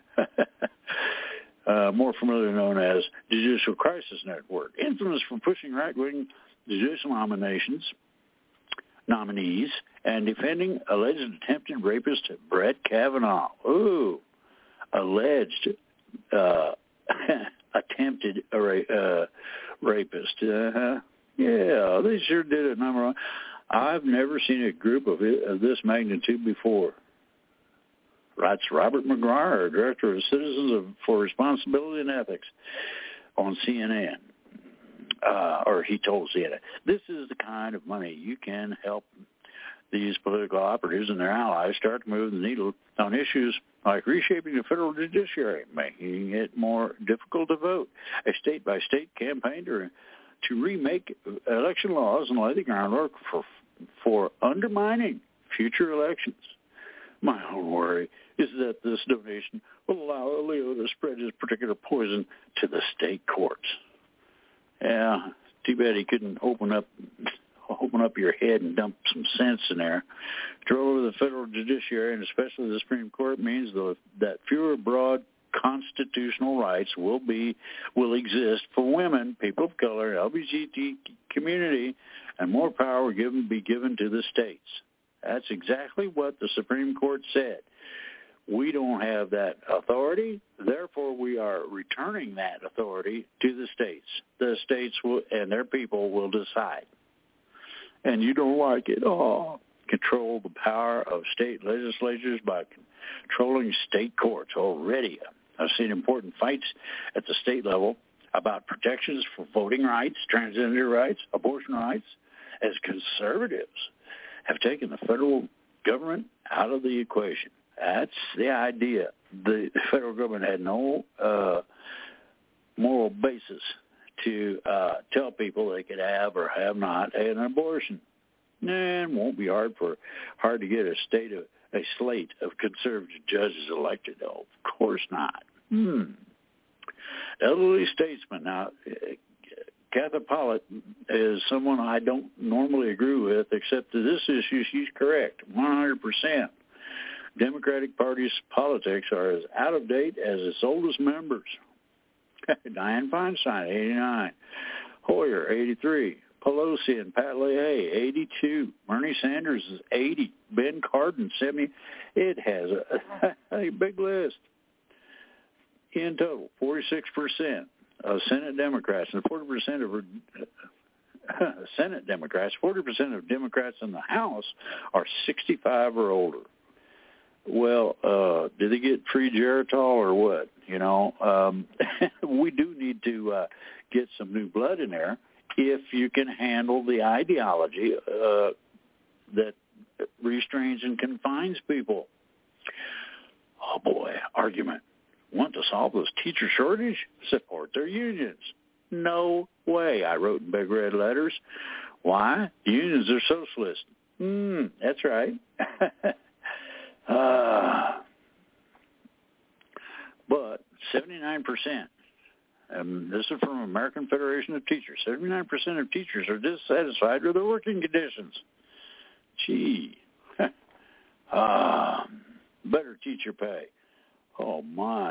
more familiarly known as Judicial Crisis Network, infamous for pushing right-wing judicial nominees and defending alleged attempted rapist Brett Kavanaugh. Ooh. Alleged attempted rapist. Yeah, they sure did a number on. I've never seen a group of this magnitude before, writes Robert McGuire, Director of Citizens for Responsibility and Ethics on CNN. Or he told CNN, this is the kind of money you can help these political operatives and their allies start to move the needle on issues like reshaping the federal judiciary, making it more difficult to vote, a state-by-state campaign to remake election laws and lay the groundwork for undermining future elections. My own worry is that this donation will allow Leo to spread his particular poison to the state courts. Yeah, too bad he couldn't open up your head and dump some sense in there. Control over the federal judiciary, and especially the Supreme Court, means that fewer broad constitutional rights will exist for women, people of color, LGBT community, and more power will be given to the states. That's exactly what the Supreme Court said. We don't have that authority, therefore we are returning that authority to the states. The states will, and their people will decide. And you don't like it. Control the power of state legislatures by controlling state courts already. I've seen important fights at the state level about protections for voting rights, transgender rights, abortion rights, as conservatives have taken the federal government out of the equation. That's the idea. The federal government had no moral basis to tell people they could have or have not an abortion. And it won't be hard to get a slate of conservative judges elected. Oh, of course not. Elderly statesman. Now, Kathy Pollitt is someone I don't normally agree with, except to this issue she's correct, 100%. Democratic Party's politics are as out of date as its oldest members. Dianne Feinstein, 89. Hoyer, 83. Pelosi and Pat Leahy, 82. Bernie Sanders is 80. Ben Cardin, 70. It has a big list. In total, 46% of Senate Democrats and 40% of Senate Democrats, 40% of Democrats in the House are 65 or older. Well, did they get free Geritol or what? You know, we do need to get some new blood in there if you can handle the ideology that restrains and confines people. Oh, boy, argument. Want to solve this teacher shortage? Support their unions. No way, I wrote in big red letters. Why? The unions are socialist. That's right. But 79%, this is from American Federation of Teachers, 79% of teachers are dissatisfied with their working conditions. Gee. Better teacher pay. Oh, my.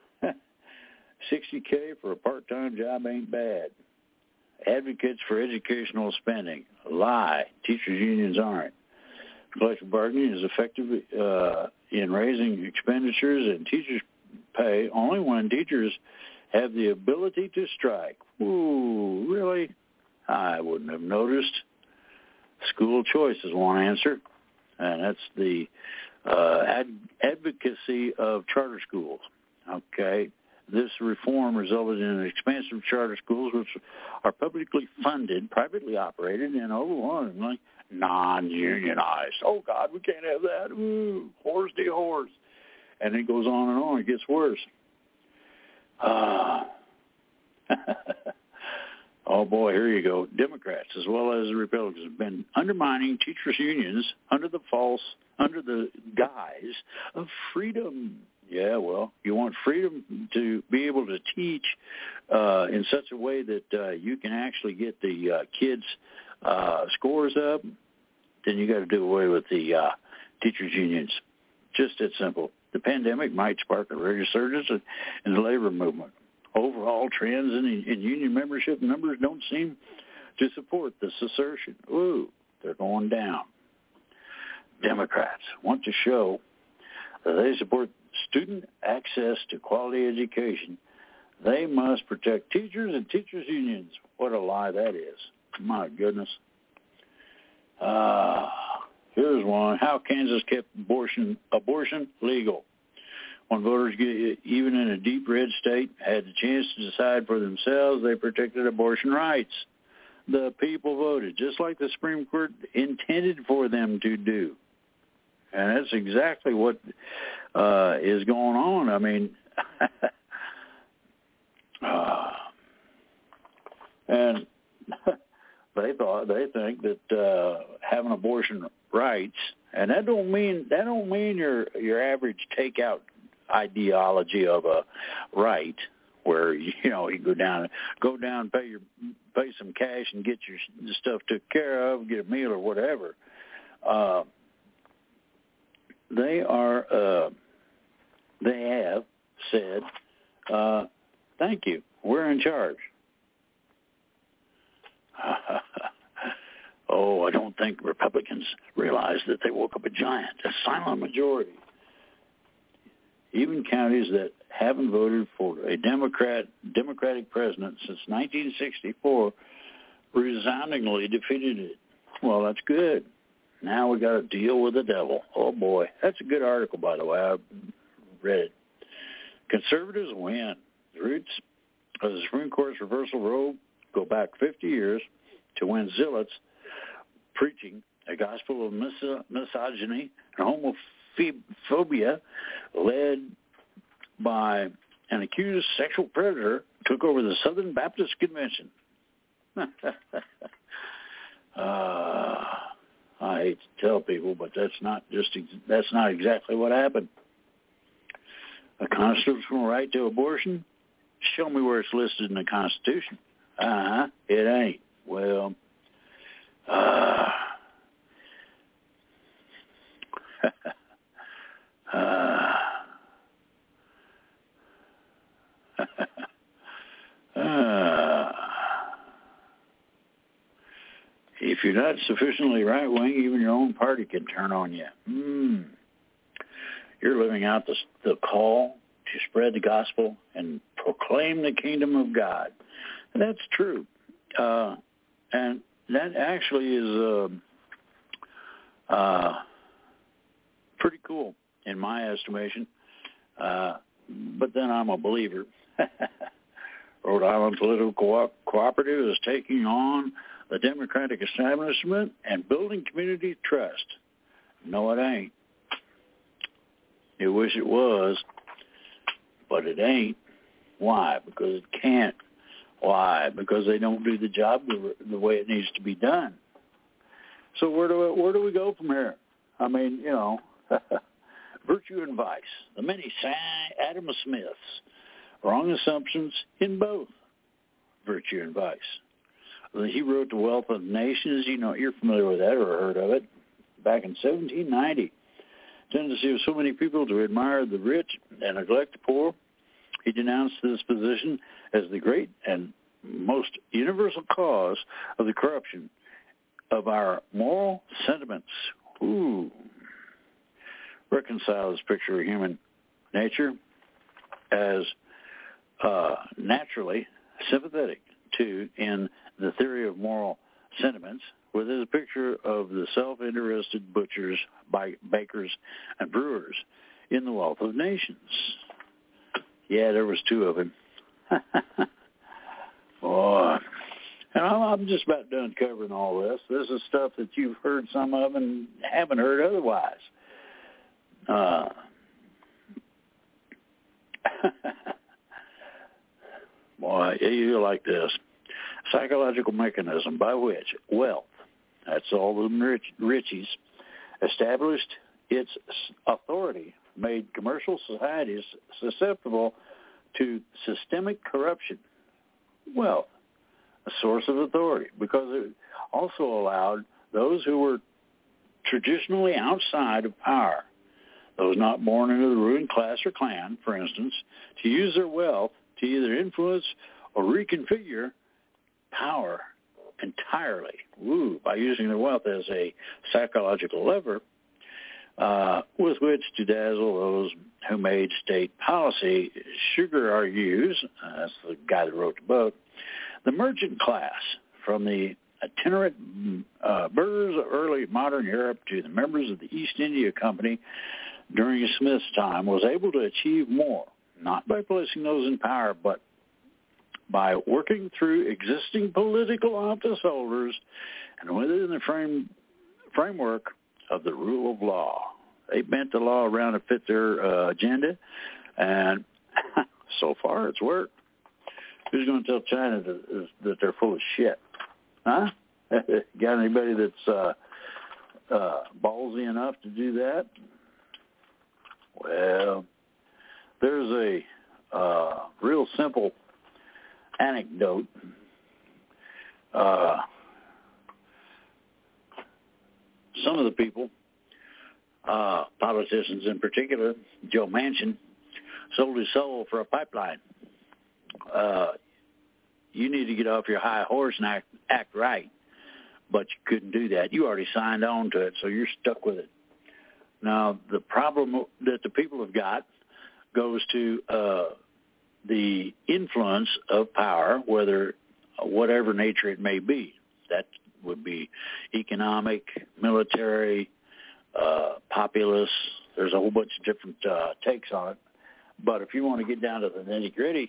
$60K for a part-time job ain't bad. Advocates for educational spending. Lie. Teachers' unions aren't. Collective bargaining is effective in raising expenditures and teachers' pay only when teachers have the ability to strike. Ooh, really? I wouldn't have noticed. School choice is one answer, and that's the advocacy of charter schools. Okay, this reform resulted in an expansion of charter schools, which are publicly funded, privately operated, and overwhelmingly non-unionized. Oh, God, we can't have that. Ooh, horse de horse. And it goes on and on. It gets worse. Oh, boy, here you go. Democrats, as well as the Republicans, have been undermining teachers' unions under the guise of freedom. Yeah, well, you want freedom to be able to teach in such a way that you can actually get the kids' scores up, then you got to do away with the teachers' unions. Just that simple. The pandemic might spark a resurgence in the labor movement. Overall trends in union membership numbers don't seem to support this assertion. Ooh, they're going down. Democrats want to show that they support student access to quality education. They must protect teachers and teachers' unions. What a lie that is. My goodness. Here's one. How Kansas kept abortion legal. When voters, even in a deep red state, had the chance to decide for themselves, they protected abortion rights. The people voted, just like the Supreme Court intended for them to do. And that's exactly what is going on. I mean, and they think that having abortion rights, and that don't mean your average takeout ideology of a right, where you go down, pay some cash and get your stuff took care of, get a meal or whatever. They have said, thank you, we're in charge. I don't think Republicans realize that they woke up a giant, a silent majority. Even counties that haven't voted for a Democratic president since 1964 resoundingly defeated it. Well, that's good. Now we got to deal with the devil. Oh, boy. That's a good article, by the way. I read it. Conservatives win. The roots of the Supreme Court's reversal road go back 50 years to when zealots preaching a gospel of misogyny and homophobia led by an accused sexual predator took over the Southern Baptist Convention. I hate to tell people, but that's not exactly what happened. A constitutional right to abortion? Show me where it's listed in the Constitution. It ain't. Well, if you're not sufficiently right-wing, even your own party can turn on you. You're living out the call to spread the gospel and proclaim the kingdom of God. And that's true. And that actually is pretty cool in my estimation. But then I'm a believer. Rhode Island Political Cooperative is taking on the Democratic establishment and building community trust. No, it ain't. You wish it was, but it ain't. Why? Because it can't. Why? Because they don't do the job the way it needs to be done. So where do we go from here? I mean, virtue and vice, the many Adam Smiths, wrong assumptions in both virtue and vice. He wrote The Wealth of Nations. You're familiar with that or heard of it. Back in 1790. Tendency of so many people to admire the rich and neglect the poor. He denounced this position as the great and most universal cause of the corruption of our moral sentiments. Reconcile this picture of human nature as naturally sympathetic to in the theory of moral sentiments with his picture of the self-interested butchers, bakers, and brewers in The Wealth of Nations. Yeah, there was two of him. Boy. And I'm just about done covering all this. This is stuff that you've heard some of and haven't heard otherwise. Boy, you like this. Psychological mechanism by which wealth, that's all the richies, established its authority, made commercial societies susceptible to systemic corruption. Wealth, a source of authority, because it also allowed those who were traditionally outside of power, those not born into the ruling class or clan, for instance, to use their wealth to either influence or reconfigure power entirely, by using their wealth as a psychological lever with which to dazzle those who made state policy. Sugar argues, that's the guy that wrote the book, the merchant class, from the itinerant burghers of early modern Europe to the members of the East India Company during Smith's time, was able to achieve more, not by placing those in power, but by working through existing political office holders and within the framework of the rule of law. They bent the law around to fit their agenda, and so far it's worked. Who's going to tell China that they're full of shit? Huh? Got anybody that's ballsy enough to do that? Well, there's a real simple anecdote. Some of the people, politicians in particular, Joe Manchin, sold his soul for a pipeline. You need to get off your high horse and act right, but you couldn't do that. You already signed on to it, so you're stuck with it. Now, the problem that the people have got goes to the influence of power, whatever nature it may be. That would be economic, military, populist. There's a whole bunch of different takes on it. But if you want to get down to the nitty-gritty,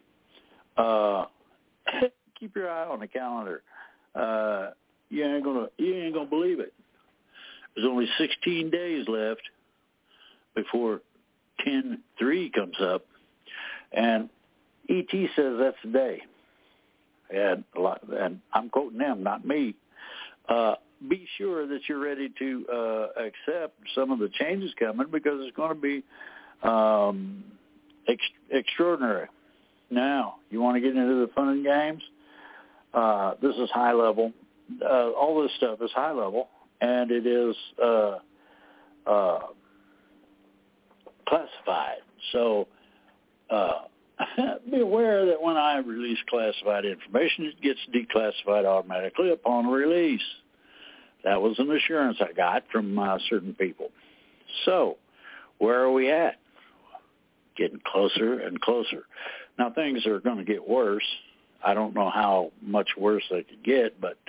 keep your eye on the calendar. You ain't gonna believe it. There's only 16 days left before 10/3 comes up, and ET says that's the day. And I'm quoting them, not me. Be sure that you're ready to accept some of the changes coming, because it's going to be extraordinary. Now, you want to get into the fun and games? This is high level. All this stuff is high level, and it is classified. So be aware that when I release classified information, it gets declassified automatically upon release. That was an assurance I got from certain people. So where are we at? Getting closer and closer. Now, things are going to get worse. I don't know how much worse they could get, but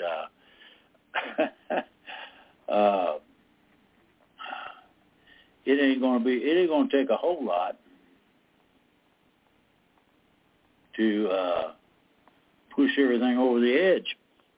it ain't going to take a whole lot to push everything over the edge.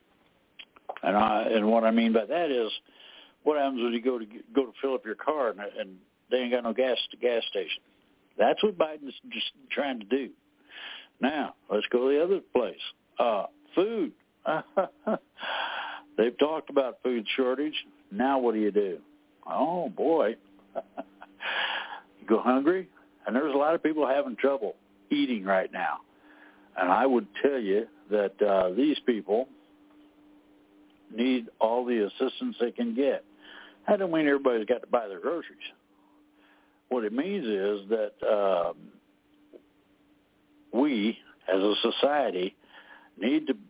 And what I mean by that is, what happens when you go to fill up your car and they ain't got no gas at the gas station? That's what Biden's just trying to do. Now, let's go to the other place. Food. They've talked about food shortage. Now what do? Oh, boy. You go hungry, and there's a lot of people having trouble eating right now. And I would tell you that these people need all the assistance they can get. That don't mean everybody's got to buy their groceries. What it means is that we, as a society, need to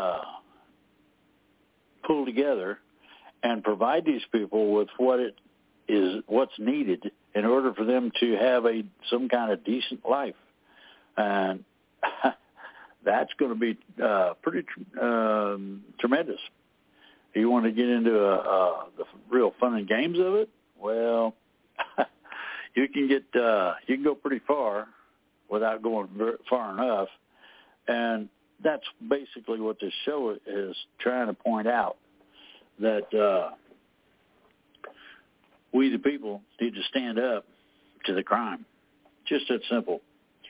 pull together and provide these people with what's needed in order for them to have some kind of decent life. And that's going to be pretty tremendous. You want to get into the real fun and games of it? Well, you can go pretty far without going far enough, and that's basically what this show is trying to point out, that we the people need to stand up to the crime. Just that simple.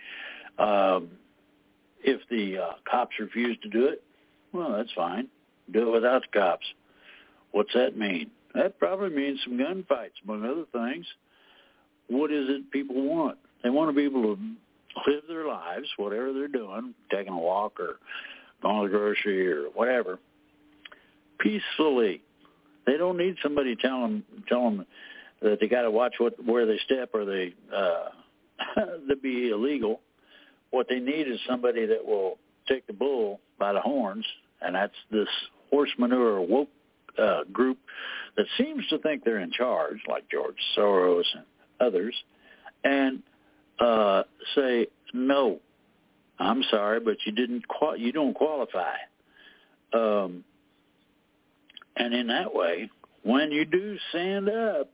If the cops refuse to do it, well, that's fine. Do it without the cops. What's that mean? That probably means some gunfights, among other things. What is it people want? They want to be able to live their lives, whatever they're doing, taking a walk or going to the grocery or whatever, peacefully. They don't need somebody tell them that they got to watch where they step or they be illegal. What they need is somebody that will take the bull by the horns, and that's this horse manure woke group that seems to think they're in charge, like George Soros and others, and say, no, I'm sorry, but you don't qualify. And in that way, when you do stand up,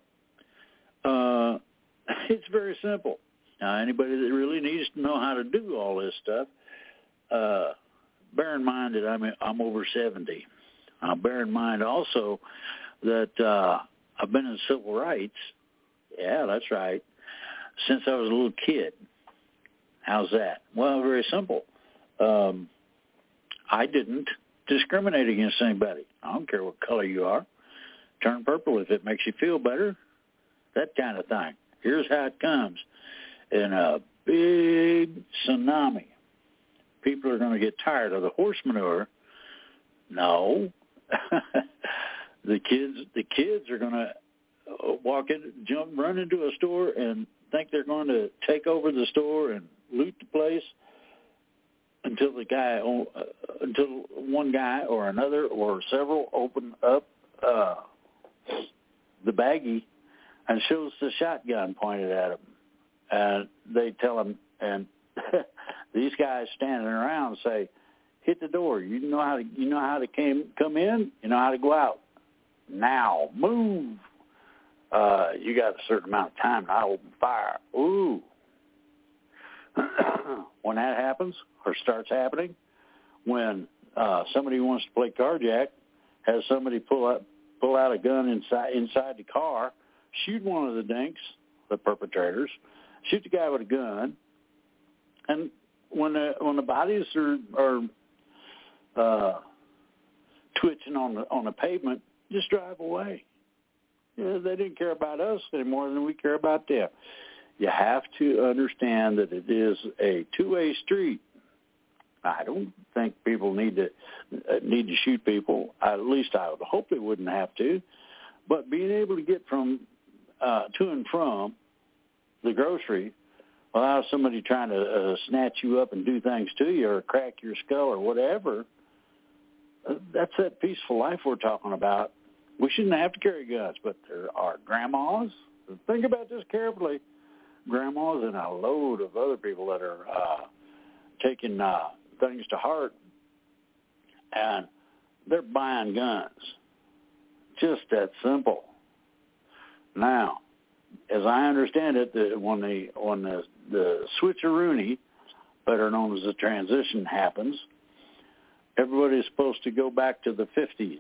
it's very simple. Now, anybody that really needs to know how to do all this stuff, bear in mind that I'm over 70. Bear in mind also that I've been in civil rights. Yeah, that's right. Since I was a little kid. How's that? Well, very simple. I didn't discriminate against anybody. I don't care what color you are. Turn purple if it makes you feel better. That kind of thing. Here's how it comes. In a big tsunami, people are going to get tired of the horse manure. No. The kids are going to run into a store and think they're going to take over the store and loot the place until one guy or another or several open up the baggie and shows the shotgun pointed at them. And they tell them, and these guys standing around say, "Hit the door. You know how to come in. You know how to go out. Now move. You got a certain amount of time to open fire." Ooh. When that happens or starts happening, when somebody who wants to play carjack has somebody pull out a gun inside the car, shoot one of the dinks, the perpetrators, shoot the guy with a gun, and when the bodies are twitching on the pavement, just drive away. Yeah, they didn't care about us any more than we care about them. You have to understand that it is a two-way street. I don't think people need to shoot people. At least I would hope they wouldn't have to. But being able to get from to and from the grocery without somebody trying to snatch you up and do things to you or crack your skull or whatever, that's that peaceful life we're talking about. We shouldn't have to carry guns, but there are grandmas. Think about this carefully. Grandmas and a load of other people that are taking things to heart, and they're buying guns. Just that simple. Now, as I understand it, when the switcheroony, better known as the transition, happens, everybody's supposed to go back to the 50s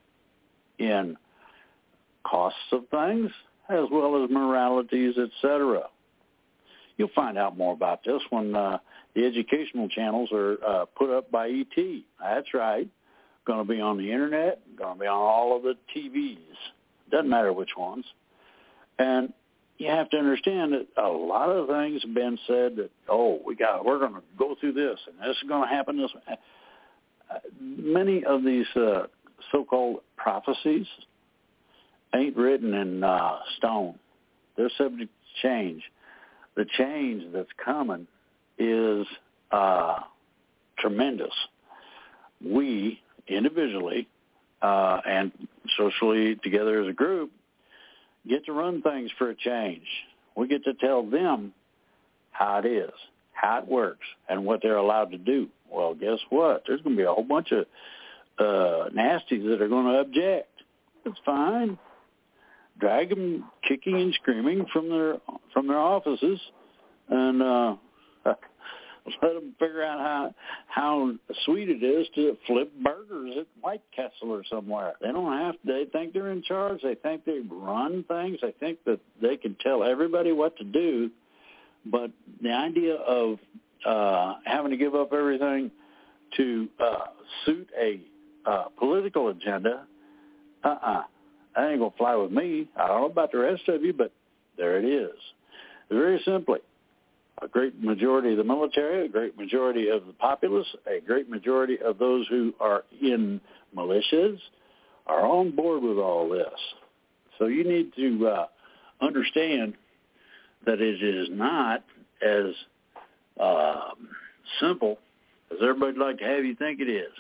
in costs of things as well as moralities, etc. You'll find out more about this when the educational channels are put up by ET. That's right. Going to be on the internet, going to be on all of the TVs. Doesn't matter which ones. And you have to understand that a lot of things have been said that, we're going to go through this, and this is going to happen this way. Many of these so-called prophecies ain't written in stone. They're subject to change. The change that's coming is tremendous. We, individually and socially together as a group, get to run things for a change. We get to tell them how it is, how it works, and what they're allowed to do. Well, guess what? There's going to be a whole bunch of nasties that are going to object. It's fine. Drag them kicking and screaming from their offices, and let them figure out how sweet it is to flip burgers at White Castle or somewhere. They don't have to. They think they're in charge. They think they run things. They think that they can tell everybody what to do. But the idea of having to give up everything to suit a political agenda, that ain't going to fly with me. I don't know about the rest of you, but there it is. Very simply, a great majority of the military, a great majority of the populace, a great majority of those who are in militias are on board with all this. So you need to understand that it is not as simple as everybody'd like to have you think it is.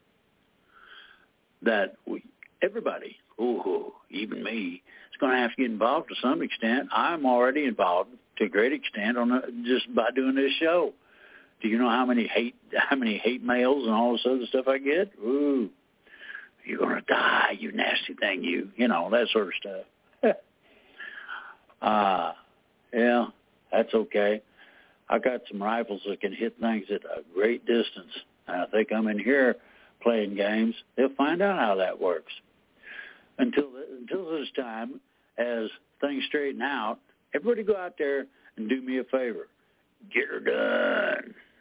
That everybody, even me, is going to have to get involved to some extent. I'm already involved to a great extent just by doing this show. Do you know how many hate mails and all this other stuff I get? Ooh, You're going to die, you nasty thing, you know, that sort of stuff. Yeah, that's okay. I got some rifles that can hit things at a great distance. And I think I'm in here playing games. They'll find out how that works. Until this time, as things straighten out, everybody go out there and do me a favor. Get her done.